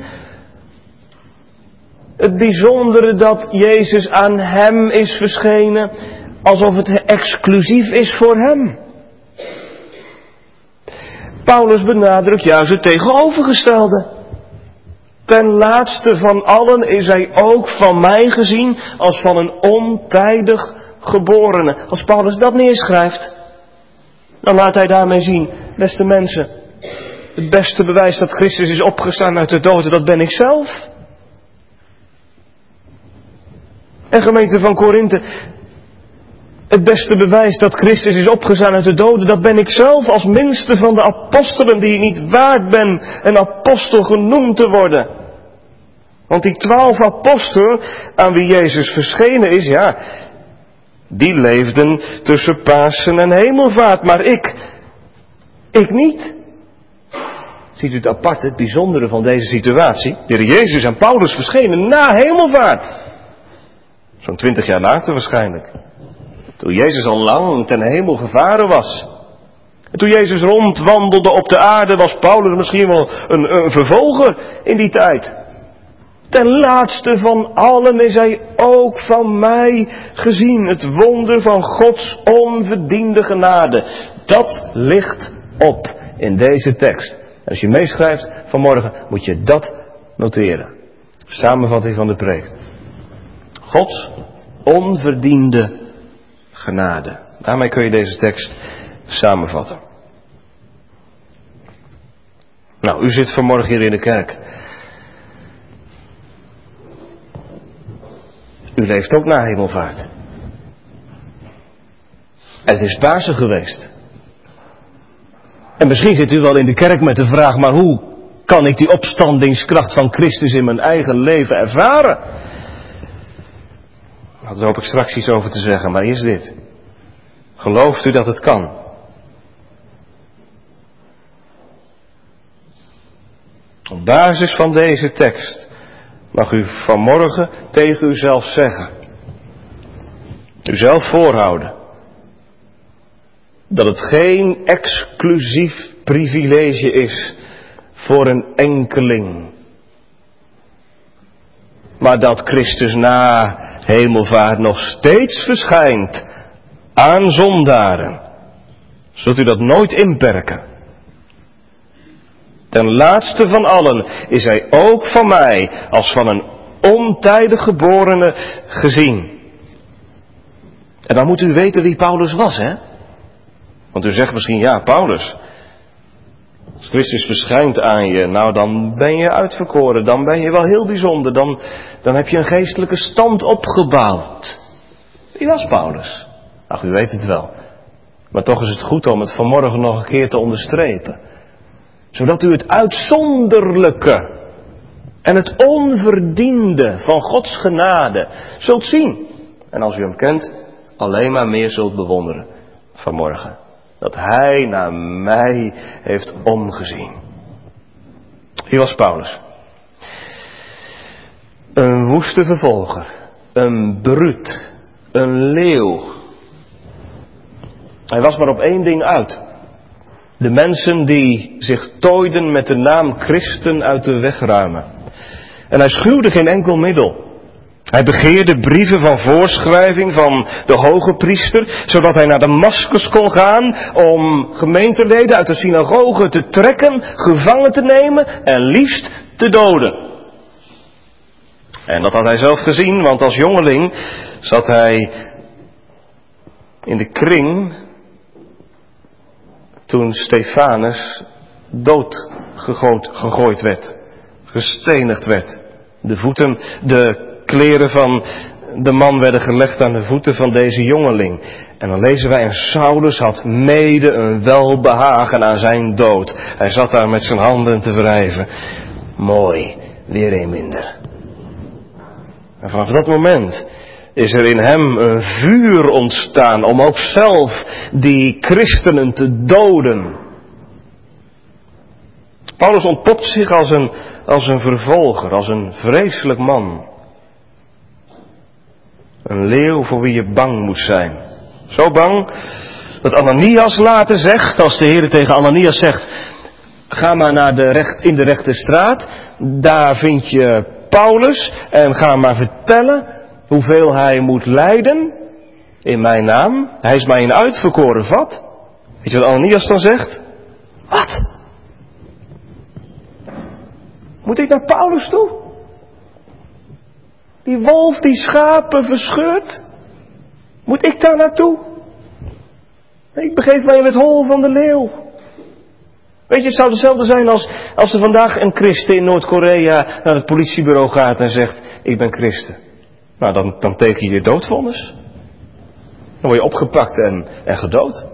het bijzondere dat Jezus aan hem is verschenen, alsof het exclusief is voor hem. Paulus benadrukt juist het tegenovergestelde. Ten laatste van allen is hij ook van mij gezien als van een ontijdig geborene. Als Paulus dat neerschrijft, dan laat hij daarmee zien, beste mensen, het beste bewijs dat Christus is opgestaan uit de doden, dat ben ik zelf. En gemeente van Korinthe, het beste bewijs dat Christus is opgestaan uit de doden, dat ben ik zelf als minste van de apostelen die ik niet waard ben een apostel genoemd te worden. Want die twaalf apostelen aan wie Jezus verschenen is, ja, die leefden tussen Pasen en Hemelvaart, maar ik, ik niet. Ziet u het aparte, het bijzondere van deze situatie? De Heer Jezus en Paulus verschenen na Hemelvaart. Zo'n twintig jaar later waarschijnlijk. Toen Jezus al lang ten hemel gevaren was. En toen Jezus rondwandelde op de aarde, was Paulus misschien wel een, een vervolger in die tijd. Ten laatste van allen is hij ook van mij gezien. Het wonder van Gods onverdiende genade. Dat ligt op in deze tekst. En als je meeschrijft vanmorgen, moet je dat noteren. Samenvatting van de preek. Gods onverdiende genade. Daarmee kun je deze tekst samenvatten. Nou, u zit vanmorgen hier in de kerk. U leeft ook na Hemelvaart. Het is Pasen geweest. En misschien zit u wel in de kerk met de vraag, maar hoe kan ik die opstandingskracht van Christus in mijn eigen leven ervaren? Nou, daar hoop ik straks iets over te zeggen, maar eerst dit. Gelooft u dat het kan? Op basis van deze tekst mag u vanmorgen tegen uzelf zeggen, uzelf voorhouden, dat het geen exclusief privilege is voor een enkeling, maar dat Christus na Hemelvaart nog steeds verschijnt aan zondaren. Zult u dat nooit inperken? Ten laatste van allen is hij ook van mij als van een ontijdig geborene gezien. En dan moet u weten wie Paulus was, hè? Want u zegt misschien, ja, Paulus. Als Christus verschijnt aan je, nou dan ben je uitverkoren. Dan ben je wel heel bijzonder. Dan, dan heb je een geestelijke stand opgebouwd. Wie was Paulus? Ach, u weet het wel. Maar toch is het goed om het vanmorgen nog een keer te onderstrepen. Zodat u het uitzonderlijke en het onverdiende van Gods genade zult zien. En als u hem kent, alleen maar meer zult bewonderen vanmorgen. Dat hij naar mij heeft omgezien. Wie was Paulus? Een woeste vervolger. Een bruut. Een leeuw. Hij was maar op één ding uit. De mensen die zich tooiden met de naam Christen uit de weg ruimen. En hij schuwde geen enkel middel. Hij begeerde brieven van voorschrijving van de hoge priester, zodat hij naar Damaskus kon gaan om gemeenteleden uit de synagoge te trekken, gevangen te nemen en liefst te doden. En dat had hij zelf gezien, want als jongeling zat hij in de kring toen Stefanus dood gegooid, gegooid werd, gestenigd werd. De voeten, de kleren van de man werden gelegd aan de voeten van deze jongeling. En dan lezen wij, en Saulus had mede een welbehagen aan zijn dood. Hij zat daar met zijn handen te wrijven. Mooi, weer een minder. En vanaf dat moment is er in hem een vuur ontstaan om ook zelf die christenen te doden. Paulus ontpopt zich als een, als een vervolger, als een vreselijk man. Een leeuw voor wie je bang moet zijn. Zo bang dat Ananias later zegt, als de Heer tegen Ananias zegt, ga maar naar de recht, in de rechte straat, daar vind je Paulus en ga maar vertellen hoeveel hij moet lijden in mijn naam. Hij is mij een uitverkoren vat. Weet je wat Ananias dan zegt? Wat? Moet ik naar Paulus toe? Die wolf die schapen verscheurt? Moet ik daar naartoe? Ik begeef mij in het hol van de leeuw. Weet je, het zou hetzelfde zijn als, als er vandaag een christen in Noord-Korea naar het politiebureau gaat en zegt, ik ben christen. Nou, dan, dan teken je je doodvonnis. Dan word je opgepakt en, en gedood.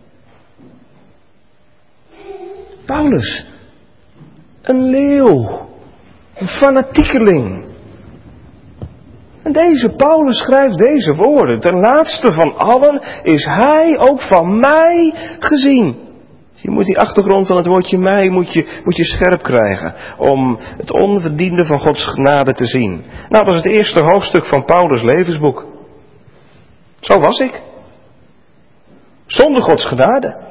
Paulus, een leeuw, een fanatiekeling. En deze Paulus schrijft deze woorden. Ten laatste van allen is hij ook van mij gezien. Je moet die achtergrond van het woordje mij moet je, moet je scherp krijgen. Om het onverdiende van Gods genade te zien. Nou, dat is het eerste hoofdstuk van Paulus' levensboek. Zo was ik. Zonder Gods genade.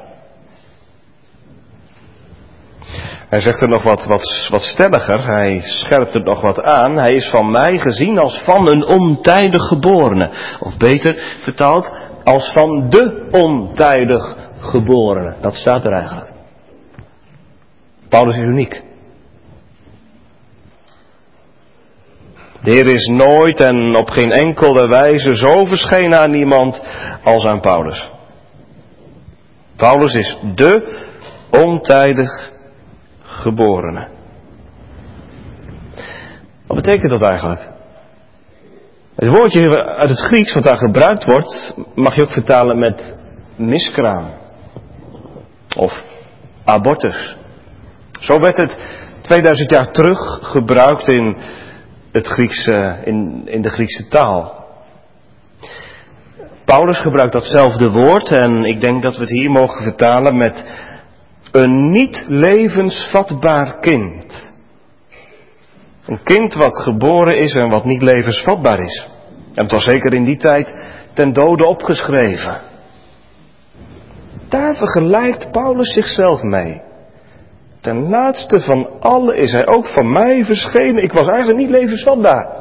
Hij zegt er nog wat, wat, wat stelliger. Hij scherpt er nog wat aan. Hij is van mij gezien als van een ontijdig geborene. Of beter vertaald, als van de ontijdig geborene. Dat staat er eigenlijk. Paulus is uniek. De Heer is nooit en op geen enkele wijze zo verschenen aan iemand als aan Paulus. Paulus is de ontijdig geborene. Wat betekent dat eigenlijk? Het woordje uit het Grieks wat daar gebruikt wordt, mag je ook vertalen met miskraam. Of abortus. Zo werd het tweeduizend jaar terug gebruikt in, het Griekse, in, in de Griekse taal. Paulus gebruikt datzelfde woord en ik denk dat we het hier mogen vertalen met een niet levensvatbaar kind. Een kind wat geboren is en wat niet levensvatbaar is. En het was zeker in die tijd ten dode opgeschreven. Daar vergelijkt Paulus zichzelf mee. Ten laatste van allen is hij ook van mij verschenen. Ik was eigenlijk niet levensvatbaar.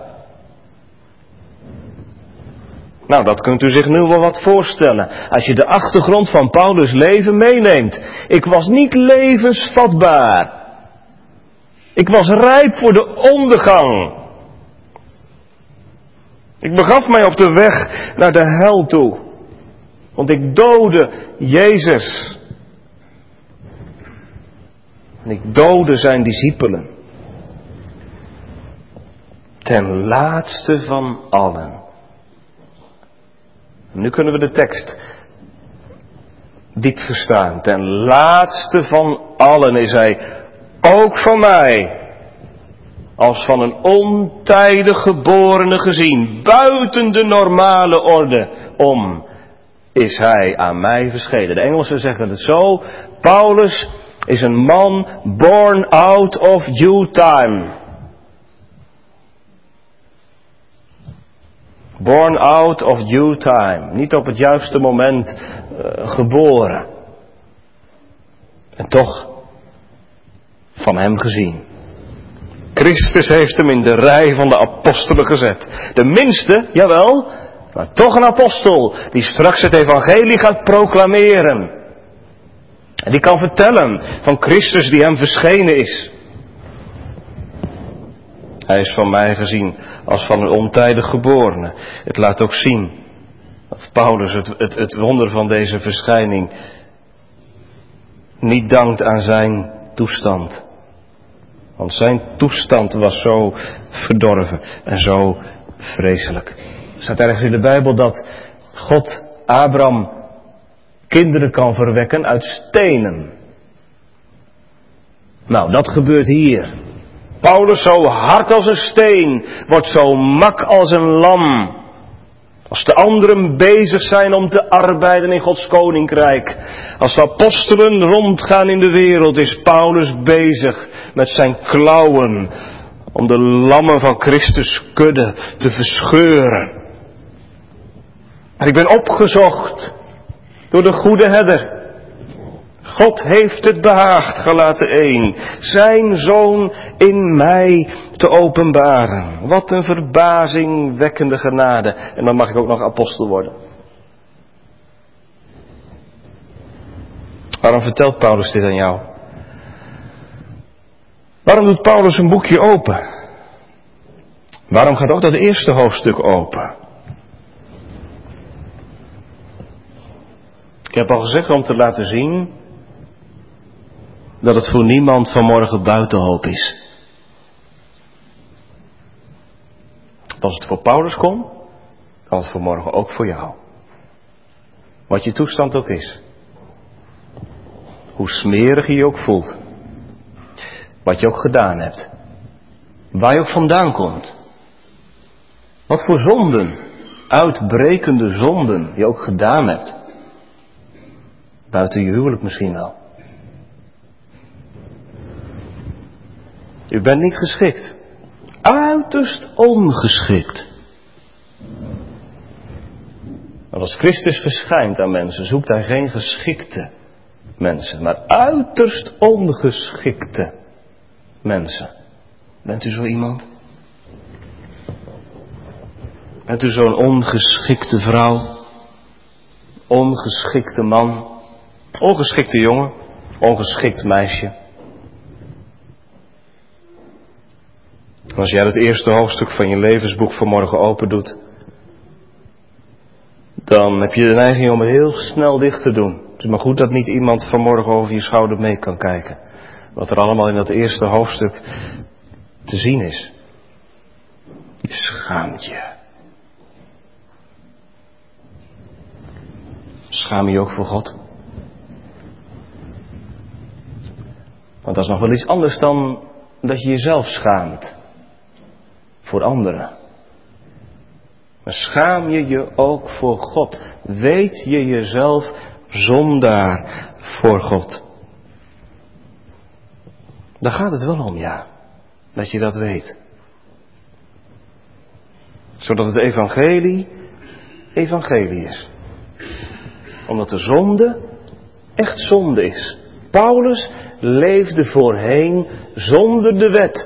Nou, dat kunt u zich nu wel wat voorstellen. Als je de achtergrond van Paulus' leven meeneemt. Ik was niet levensvatbaar. Ik was rijp voor de ondergang. Ik begaf mij op de weg naar de hel toe. Want ik doodde Jezus. En ik doodde zijn discipelen. Ten laatste van allen. Nu kunnen we de tekst diep verstaan. Ten laatste van allen is hij ook van mij, als van een ontijdig geborene gezien, buiten de normale orde om, is hij aan mij verschenen. De Engelsen zeggen het zo: Paulus is een man born out of due time. Born out of due time. Niet op het juiste moment uh, geboren. En toch van hem gezien. Christus heeft hem in de rij van de apostelen gezet. De minste, jawel, maar toch een apostel. Die straks het evangelie gaat proclameren. En die kan vertellen van Christus die hem verschenen is. Hij is van mij gezien als van een ontijdig geborene. Het laat ook zien dat Paulus het, het, het wonder van deze verschijning niet dankt aan zijn toestand. Want zijn toestand was zo verdorven en zo vreselijk. Er staat ergens in de Bijbel dat God Abraham kinderen kan verwekken uit stenen. Nou, dat gebeurt hier. Paulus zo hard als een steen, wordt zo mak als een lam. Als de anderen bezig zijn om te arbeiden in Gods koninkrijk. Als de apostelen rondgaan in de wereld, is Paulus bezig met zijn klauwen om de lammen van Christus kudde te verscheuren. En ik ben opgezocht door de goede herder. God heeft het behaagd, Galaten één, zijn zoon in mij te openbaren. Wat een verbazingwekkende genade. En dan mag ik ook nog apostel worden. Waarom vertelt Paulus dit aan jou? Waarom doet Paulus een boekje open? Waarom gaat ook dat eerste hoofdstuk open? Ik heb al gezegd om te laten zien dat het voor niemand vanmorgen buitenhoop is. Als het voor Paulus kon, kan het vanmorgen ook voor jou. Wat je toestand ook is. Hoe smerig je je ook voelt. Wat je ook gedaan hebt. Waar je ook vandaan komt. Wat voor zonden, uitbrekende zonden je ook gedaan hebt. Buiten je huwelijk misschien wel. U bent niet geschikt. Uiterst ongeschikt. Maar als Christus verschijnt aan mensen, zoekt hij geen geschikte mensen, maar uiterst ongeschikte mensen. Bent u zo iemand? Bent u zo'n ongeschikte vrouw? Ongeschikte man? Ongeschikte jongen? Ongeschikt meisje? Als jij het eerste hoofdstuk van je levensboek vanmorgen open doet, dan heb je de neiging om het heel snel dicht te doen. Het is maar goed dat niet iemand vanmorgen over je schouder mee kan kijken. Wat er allemaal in dat eerste hoofdstuk te zien is. Je schaamt je. Schaam je je ook voor God? Want dat is nog wel iets anders dan dat je jezelf schaamt. Voor anderen. Maar schaam je je ook voor God? Weet je jezelf zondaar voor God? Daar gaat het wel om, ja. Dat je dat weet. Zodat het evangelie, evangelie is. Omdat de zonde echt zonde is. Paulus leefde voorheen zonder de wet.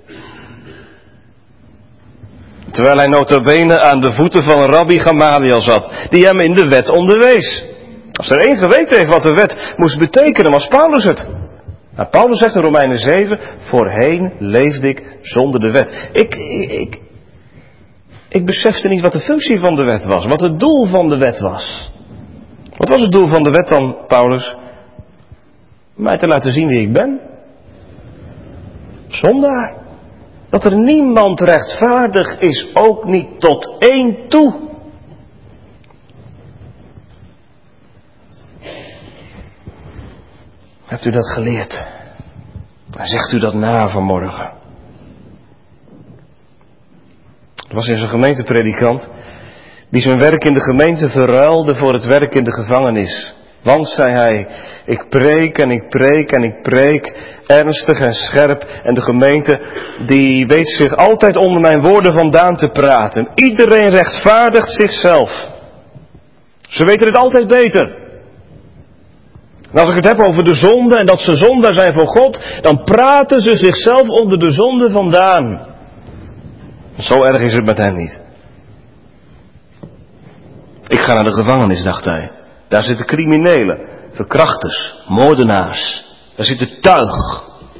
Terwijl hij nota bene aan de voeten van Rabbi Gamaliel zat, die hem in de wet onderwees. Als er één geweten heeft wat de wet moest betekenen, was Paulus het. Nou, Paulus zegt in Romeinen zeven, voorheen leefde ik zonder de wet. Ik, ik, ik, ik besefte niet wat de functie van de wet was, wat het doel van de wet was. Wat was het doel van de wet dan, Paulus? Mij te laten zien wie ik ben. Zondaar. Dat er niemand rechtvaardig is, ook niet tot één toe. Hebt u dat geleerd? En zegt u dat na vanmorgen? Er was eens een gemeentepredikant die zijn werk in de gemeente verruilde voor het werk in de gevangenis. Want, zei hij, ik preek en ik preek en ik preek, ernstig en scherp, en de gemeente die weet zich altijd onder mijn woorden vandaan te praten. Iedereen rechtvaardigt zichzelf. Ze weten het altijd beter. En als ik het heb over de zonde en dat ze zondaar zijn voor God, dan praten ze zichzelf onder de zonde vandaan. Zo erg is het met hen niet. Ik ga naar de gevangenis, dacht hij. Daar zitten criminelen, verkrachters, moordenaars. Daar zitten tuig.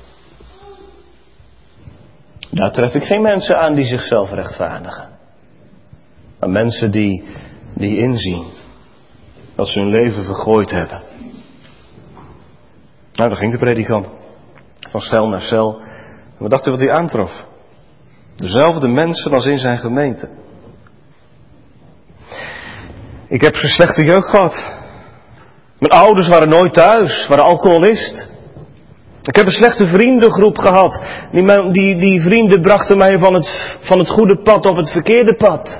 Daar tref ik geen mensen aan die zichzelf rechtvaardigen. Maar mensen die, die inzien dat ze hun leven vergooid hebben. Nou, daar ging de predikant. Van cel naar cel. En wat dacht u wat hij aantrof? Dezelfde mensen als in zijn gemeente. Ik heb zo'n slechte jeugd gehad. Mijn ouders waren nooit thuis, waren alcoholist. Ik heb een slechte vriendengroep gehad. Die, die, die vrienden brachten mij van het, van het goede pad op het verkeerde pad.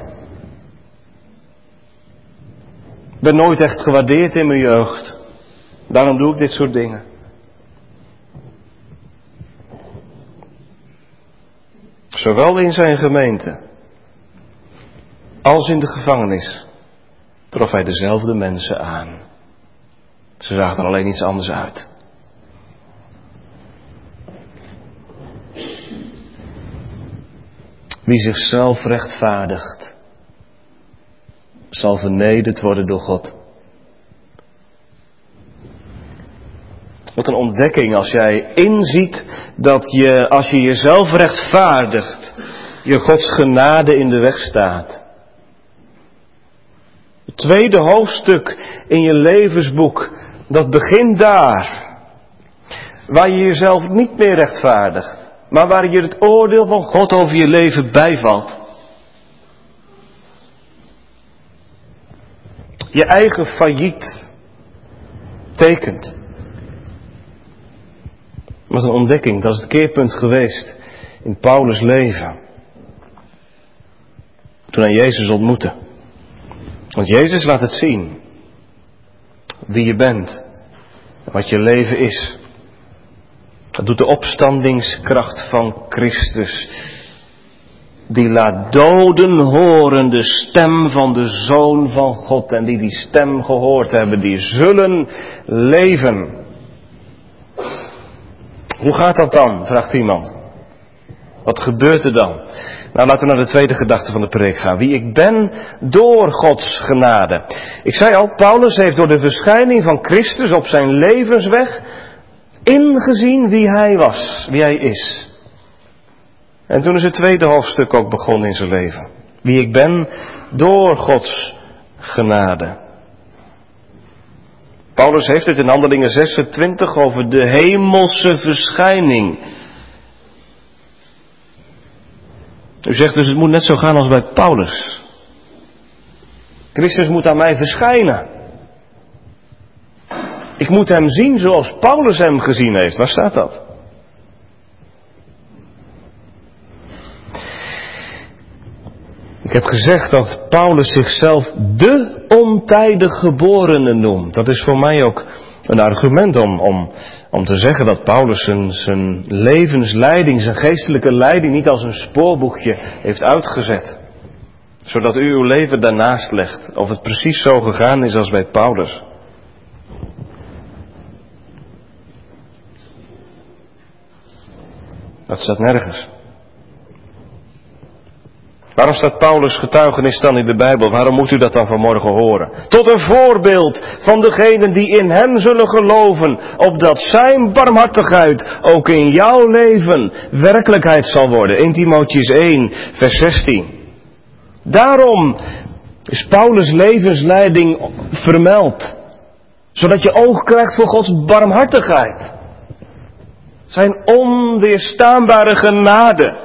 Ik ben nooit echt gewaardeerd in mijn jeugd. Daarom doe ik dit soort dingen. Zowel in zijn gemeente als in de gevangenis trof hij dezelfde mensen aan. Ze zagen er alleen iets anders uit. Wie zichzelf rechtvaardigt, zal vernederd worden door God. Wat een ontdekking als jij inziet dat je, als je jezelf rechtvaardigt, je Gods genade in de weg staat. Het tweede hoofdstuk in je levensboek, dat begint daar. Waar je jezelf niet meer rechtvaardigt, maar waar je het oordeel van God over je leven bijvalt. Je eigen failliet tekent. Wat een ontdekking, dat is het keerpunt geweest in Paulus' leven. Toen hij Jezus ontmoette. Want Jezus laat het zien. Wie je bent. En wat je leven is. Dat doet de opstandingskracht van Christus. Die laat doden horen de stem van de Zoon van God. En die die stem gehoord hebben, die zullen leven. Hoe gaat dat dan? Vraagt iemand. Wat gebeurt er dan? Nou, laten we naar de tweede gedachte van de preek gaan. Wie ik ben door Gods genade. Ik zei al, Paulus heeft door de verschijning van Christus op zijn levensweg ingezien wie hij was, wie hij is. En toen is het tweede hoofdstuk ook begonnen in zijn leven. Wie ik ben door Gods genade. Paulus heeft het in Handelingen zesentwintig over de hemelse verschijning. U zegt dus het moet net zo gaan als bij Paulus. Christus moet aan mij verschijnen. Ik moet hem zien zoals Paulus hem gezien heeft. Waar staat dat? Ik heb gezegd dat Paulus zichzelf de ontijdig geborene noemt. Dat is voor mij ook een argument om, om, om te zeggen dat Paulus zijn, zijn levensleiding, zijn geestelijke leiding niet als een spoorboekje heeft uitgezet. Zodat u uw leven daarnaast legt. Of het precies zo gegaan is als bij Paulus. Dat staat nergens. Waarom staat Paulus' getuigenis dan in de Bijbel? Waarom moet u dat dan vanmorgen horen? Tot een voorbeeld van degenen die in hem zullen geloven, opdat zijn barmhartigheid ook in jouw leven werkelijkheid zal worden. Eerste Timotheüs één, vers zestien. Daarom is Paulus' levensleiding vermeld. Zodat je oog krijgt voor Gods barmhartigheid. Zijn onweerstaanbare genade.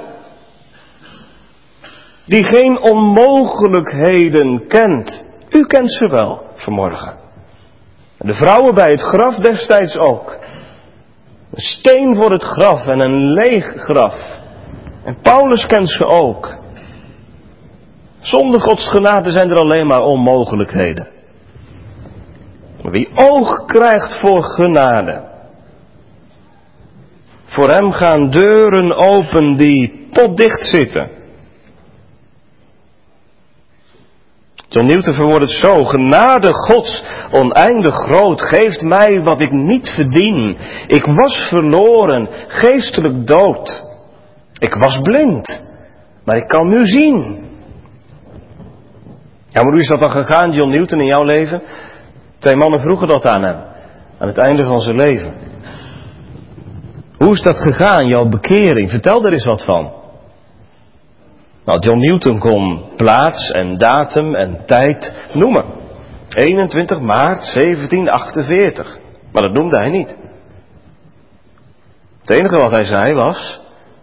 Die geen onmogelijkheden kent. U kent ze wel vanmorgen. De vrouwen bij het graf destijds ook. Een steen voor het graf en een leeg graf. En Paulus kent ze ook. Zonder Gods genade zijn er alleen maar onmogelijkheden. Maar wie oog krijgt voor genade. Voor hem gaan deuren open die potdicht zitten. John Newton verwoordt het zo. Genade Gods, oneindig groot, geeft mij wat ik niet verdien. Ik was verloren, geestelijk dood. Ik was blind, maar ik kan nu zien. Ja, maar hoe is dat dan gegaan, John Newton, in jouw leven? Twee mannen vroegen dat aan hem, aan het einde van zijn leven. Hoe is dat gegaan, jouw bekering? Vertel er eens wat van. Nou, John Newton kon plaats en datum en tijd noemen. eenentwintig maart zeventien achtenveertig. Maar dat noemde hij niet. Het enige wat hij zei was...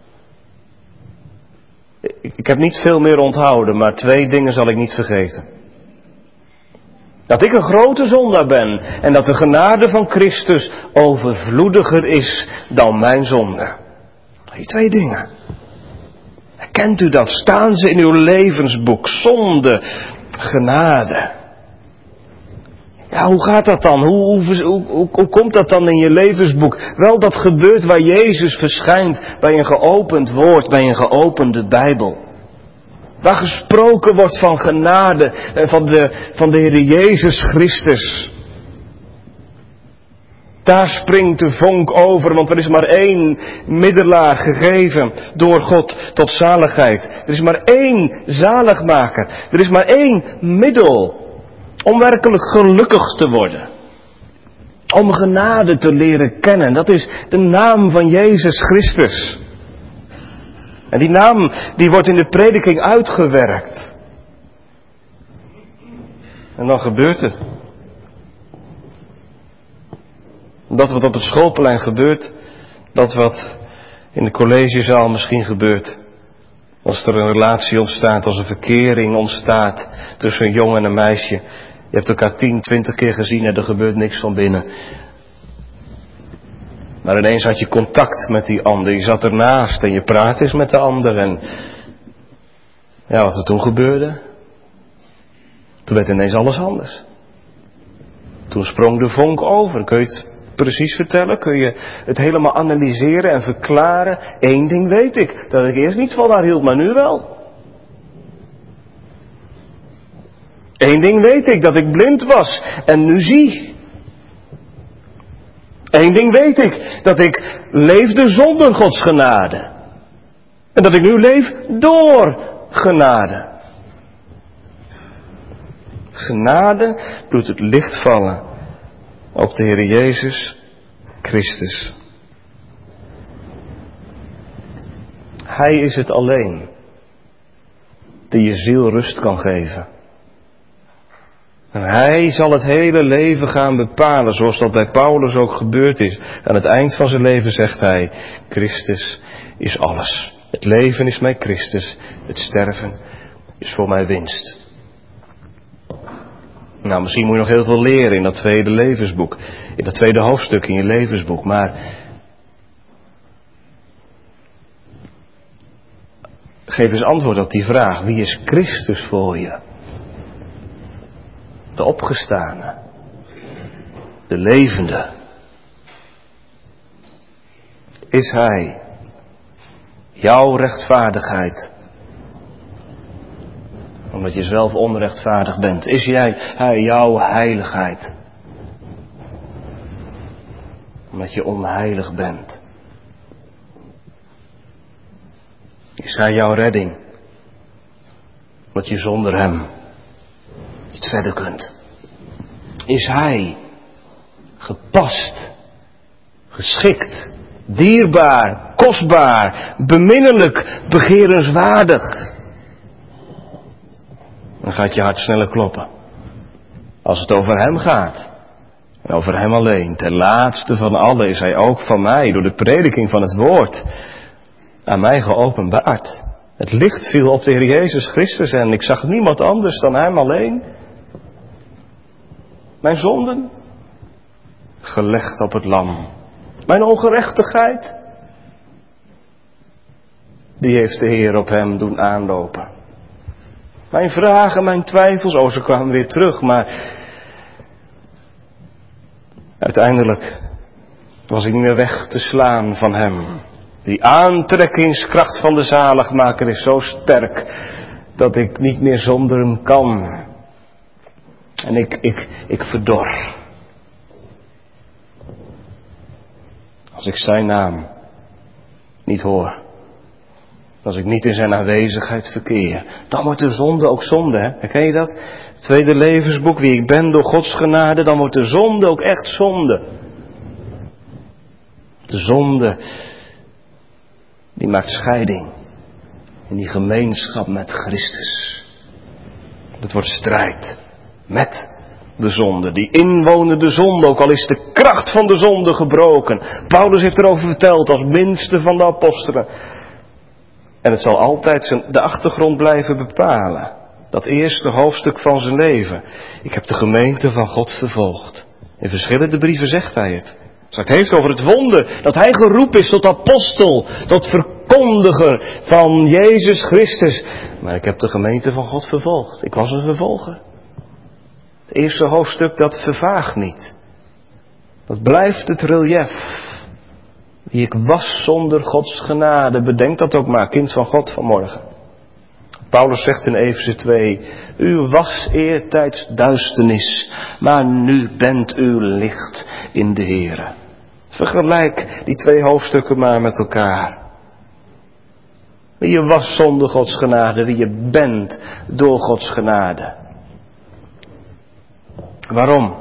Ik heb niet veel meer onthouden, maar twee dingen zal ik niet vergeten. Dat ik een grote zondaar ben en dat de genade van Christus overvloediger is dan mijn zonde. Die twee dingen. Kent u dat? Staan ze in uw levensboek? Zonde, genade. Ja, hoe gaat dat dan? Hoe, hoe, hoe, hoe komt dat dan in je levensboek? Wel, dat gebeurt waar Jezus verschijnt bij een geopend woord, bij een geopende Bijbel. Waar gesproken wordt van genade en van de, van de Heer Jezus Christus. Daar springt de vonk over, want er is maar één middelaar gegeven door God tot zaligheid. Er is maar één zaligmaker. Er is maar één middel om werkelijk gelukkig te worden. Om genade te leren kennen. Dat is de naam van Jezus Christus. En die naam die wordt in de prediking uitgewerkt. En dan gebeurt het. Dat wat op het schoolplein gebeurt, dat wat in de collegezaal misschien gebeurt. Als er een relatie ontstaat, als een verkering ontstaat tussen een jongen en een meisje. Je hebt elkaar tien, twintig keer gezien en er gebeurt niks van binnen. Maar ineens had je contact met die ander, je zat ernaast en je praat eens met de ander. En ja, wat er toen gebeurde, toen werd ineens alles anders. Toen sprong de vonk over, kun je het precies vertellen? Kun je het helemaal analyseren en verklaren? Eén ding weet ik, dat ik eerst niet van haar hield, maar nu wel. Eén ding weet ik, dat ik blind was en nu zie. Eén ding weet ik, dat ik leefde zonder Gods genade. En dat ik nu leef door genade. Genade doet het licht vallen op de Heer Jezus Christus. Hij is het alleen die je ziel rust kan geven. En hij zal het hele leven gaan bepalen, zoals dat bij Paulus ook gebeurd is. Aan het eind van zijn leven zegt hij, Christus is alles. Het leven is mij Christus, het sterven is voor mij winst. Nou, misschien moet je nog heel veel leren in dat tweede levensboek. In dat tweede hoofdstuk in je levensboek. Maar geef eens antwoord op die vraag. Wie is Christus voor je? De opgestane. De levende. Is Hij jouw rechtvaardigheid? Omdat je zelf onrechtvaardig bent. Is jij, Hij jouw heiligheid? Omdat je onheilig bent. Is Hij jouw redding? Omdat je zonder Hem niet verder kunt. Is Hij gepast, geschikt, dierbaar, kostbaar, beminnelijk, begerenswaardig? Dan gaat je hart sneller kloppen. Als het over Hem gaat. En over hem alleen, ten laatste van allen, is hij ook van mij, door de prediking van het woord, aan mij geopenbaard. Het licht viel op de Heer Jezus Christus en ik zag niemand anders dan hem alleen. Mijn zonden, gelegd op het lam. Mijn ongerechtigheid, die heeft de Heer op hem doen aanlopen. Mijn vragen, mijn twijfels, oh ze kwamen weer terug, maar uiteindelijk was ik niet meer weg te slaan van hem. Die aantrekkingskracht van de zaligmaker is zo sterk dat ik niet meer zonder hem kan. En ik, ik, ik verdor. Als ik zijn naam niet hoor. Als ik niet in zijn aanwezigheid verkeer. Dan wordt de zonde ook zonde, hè? Herken je dat? Het tweede levensboek, wie ik ben door Gods genade. Dan wordt de zonde ook echt zonde. De zonde, die maakt scheiding. In die gemeenschap met Christus. Het wordt strijd. Met de zonde. Die inwonende zonde, ook al is de kracht van de zonde gebroken. Paulus heeft erover verteld als minste van de apostelen. En het zal altijd zijn, de achtergrond blijven bepalen. Dat eerste hoofdstuk van zijn leven. Ik heb de gemeente van God vervolgd. In verschillende brieven zegt hij het. Het heeft over het wonder dat hij geroepen is tot apostel, tot verkondiger van Jezus Christus. Maar ik heb de gemeente van God vervolgd. Ik was een vervolger. Het eerste hoofdstuk, dat vervaagt niet. Dat blijft het relief. Wie ik was zonder Gods genade, bedenk dat ook maar, kind van God vanmorgen. Paulus zegt in Efeze twee, u was eertijds duisternis, maar nu bent u licht in de Here. Vergelijk die twee hoofdstukken maar met elkaar. Wie je was zonder Gods genade, wie je bent door Gods genade. Waarom?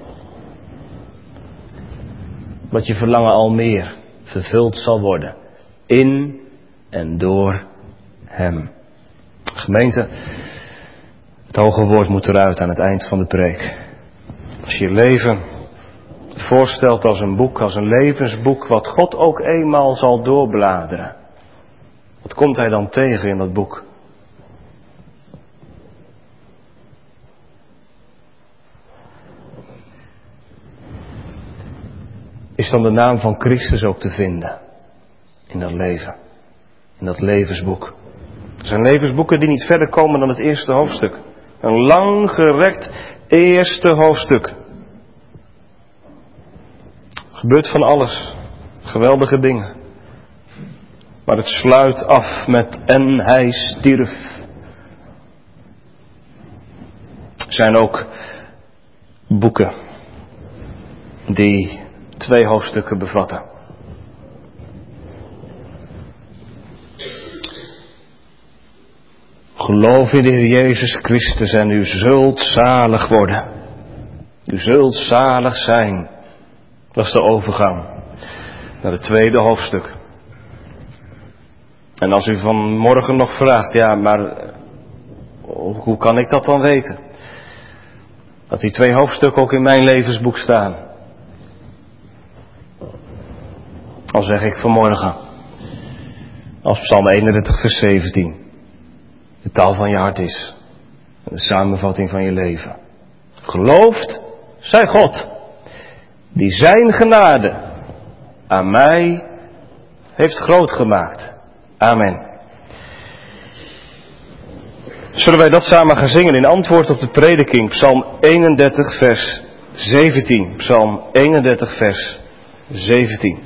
Want je verlangen al meer vervuld zal worden. In en door hem. Gemeente, het hoge woord moet eruit aan het eind van de preek. Als je je leven voorstelt als een boek, als een levensboek, wat God ook eenmaal zal doorbladeren. Wat komt hij dan tegen in dat boek? Is dan de naam van Christus ook te vinden in dat leven, in dat levensboek? Er zijn levensboeken die niet verder komen dan het eerste hoofdstuk. Een lang gerekt eerste hoofdstuk. Er gebeurt van alles, geweldige dingen. Maar het sluit af met en hij stierf. Er zijn ook boeken die twee hoofdstukken bevatten. Geloof in de Heer Jezus Christus en u zult zalig worden. U zult zalig zijn. Dat is de overgang naar het tweede hoofdstuk. En als u vanmorgen nog vraagt, ja, maar hoe kan ik dat dan weten? Dat die twee hoofdstukken ook in mijn levensboek staan. Dan zeg ik vanmorgen, als Psalm eenendertig vers zeventien, de taal van je hart is, de samenvatting van je leven. Gelooft, zij God, die zijn genade aan mij heeft groot gemaakt. Amen. Zullen wij dat samen gaan zingen in antwoord op de prediking, Psalm eenendertig vers zeventien. Psalm eenendertig vers zeventien.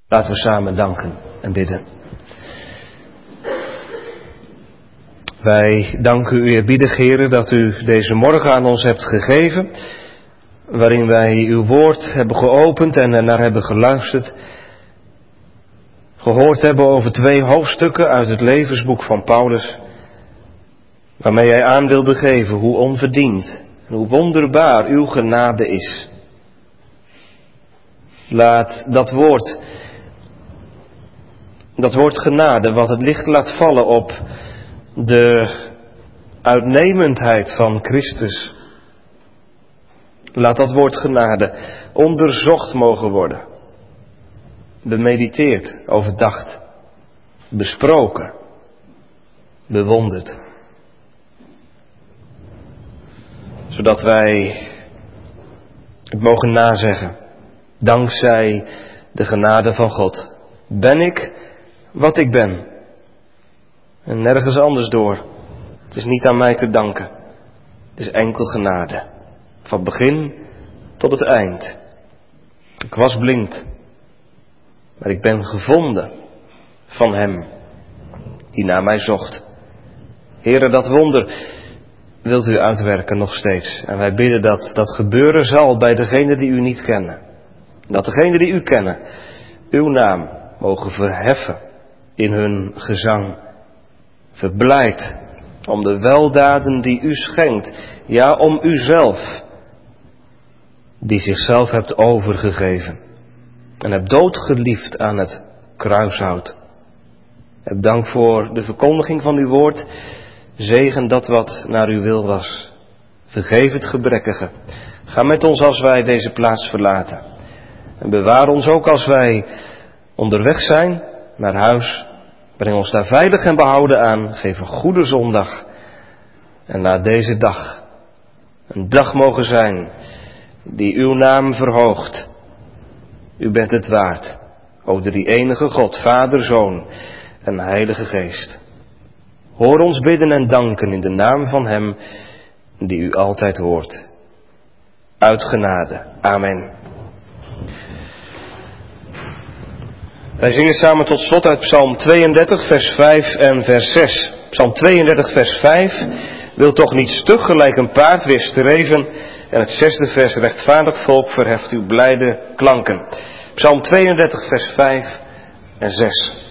Laten we samen danken en bidden. Wij danken u, eerbiedig Heere, dat u deze morgen aan ons hebt gegeven, waarin wij uw woord hebben geopend en ernaar hebben geluisterd, gehoord hebben over twee hoofdstukken uit het levensboek van Paulus, waarmee hij aan wilde geven hoe onverdiend en hoe wonderbaar uw genade is. Laat dat woord, dat woord genade, wat het licht laat vallen op de uitnemendheid van Christus, laat dat woord genade onderzocht mogen worden, bemediteerd, overdacht, besproken, bewonderd. Zodat wij het mogen nazeggen, dankzij de genade van God ben ik wat ik ben. En nergens anders door. Het is niet aan mij te danken. Het is enkel genade. Van begin tot het eind. Ik was blind. Maar ik ben gevonden van hem die naar mij zocht. Heere, dat wonder wilt u uitwerken nog steeds. En wij bidden dat dat gebeuren zal bij degenen die u niet kennen. Dat degenen die u kennen uw naam mogen verheffen in hun gezang. Verblijd om de weldaden die u schenkt. Ja, om uzelf, die zichzelf hebt overgegeven. En hebt doodgeliefd aan het kruishout. Heb dank voor de verkondiging van uw woord. Zegen dat wat naar uw wil was. Vergeef het gebrekkige. Ga met ons als wij deze plaats verlaten. En bewaar ons ook als wij onderweg zijn naar huis. Breng ons daar veilig en behouden aan. Geef een goede zondag. En laat deze dag een dag mogen zijn die uw naam verhoogt. U bent het waard. O drie enige God, Vader, Zoon en Heilige Geest. Hoor ons bidden en danken in de naam van hem die u altijd hoort. Uit genade. Amen. Wij zingen samen tot slot uit Psalm tweeëndertig, vers vijf en vers zes. Psalm tweeëndertig, vers vijf. Wil toch niet stug gelijk een paard weer streven. En het zesde vers, rechtvaardig volk verheft uw blijde klanken. Psalm tweeëndertig, vers vijf en zes.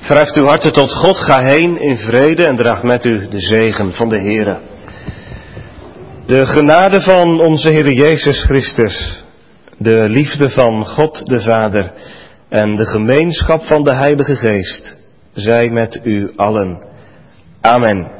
Wrijft uw harten tot God, ga heen in vrede en draag met u de zegen van de Heere. De genade van onze Heer Jezus Christus, de liefde van God de Vader en de gemeenschap van de Heilige Geest, zij met u allen. Amen.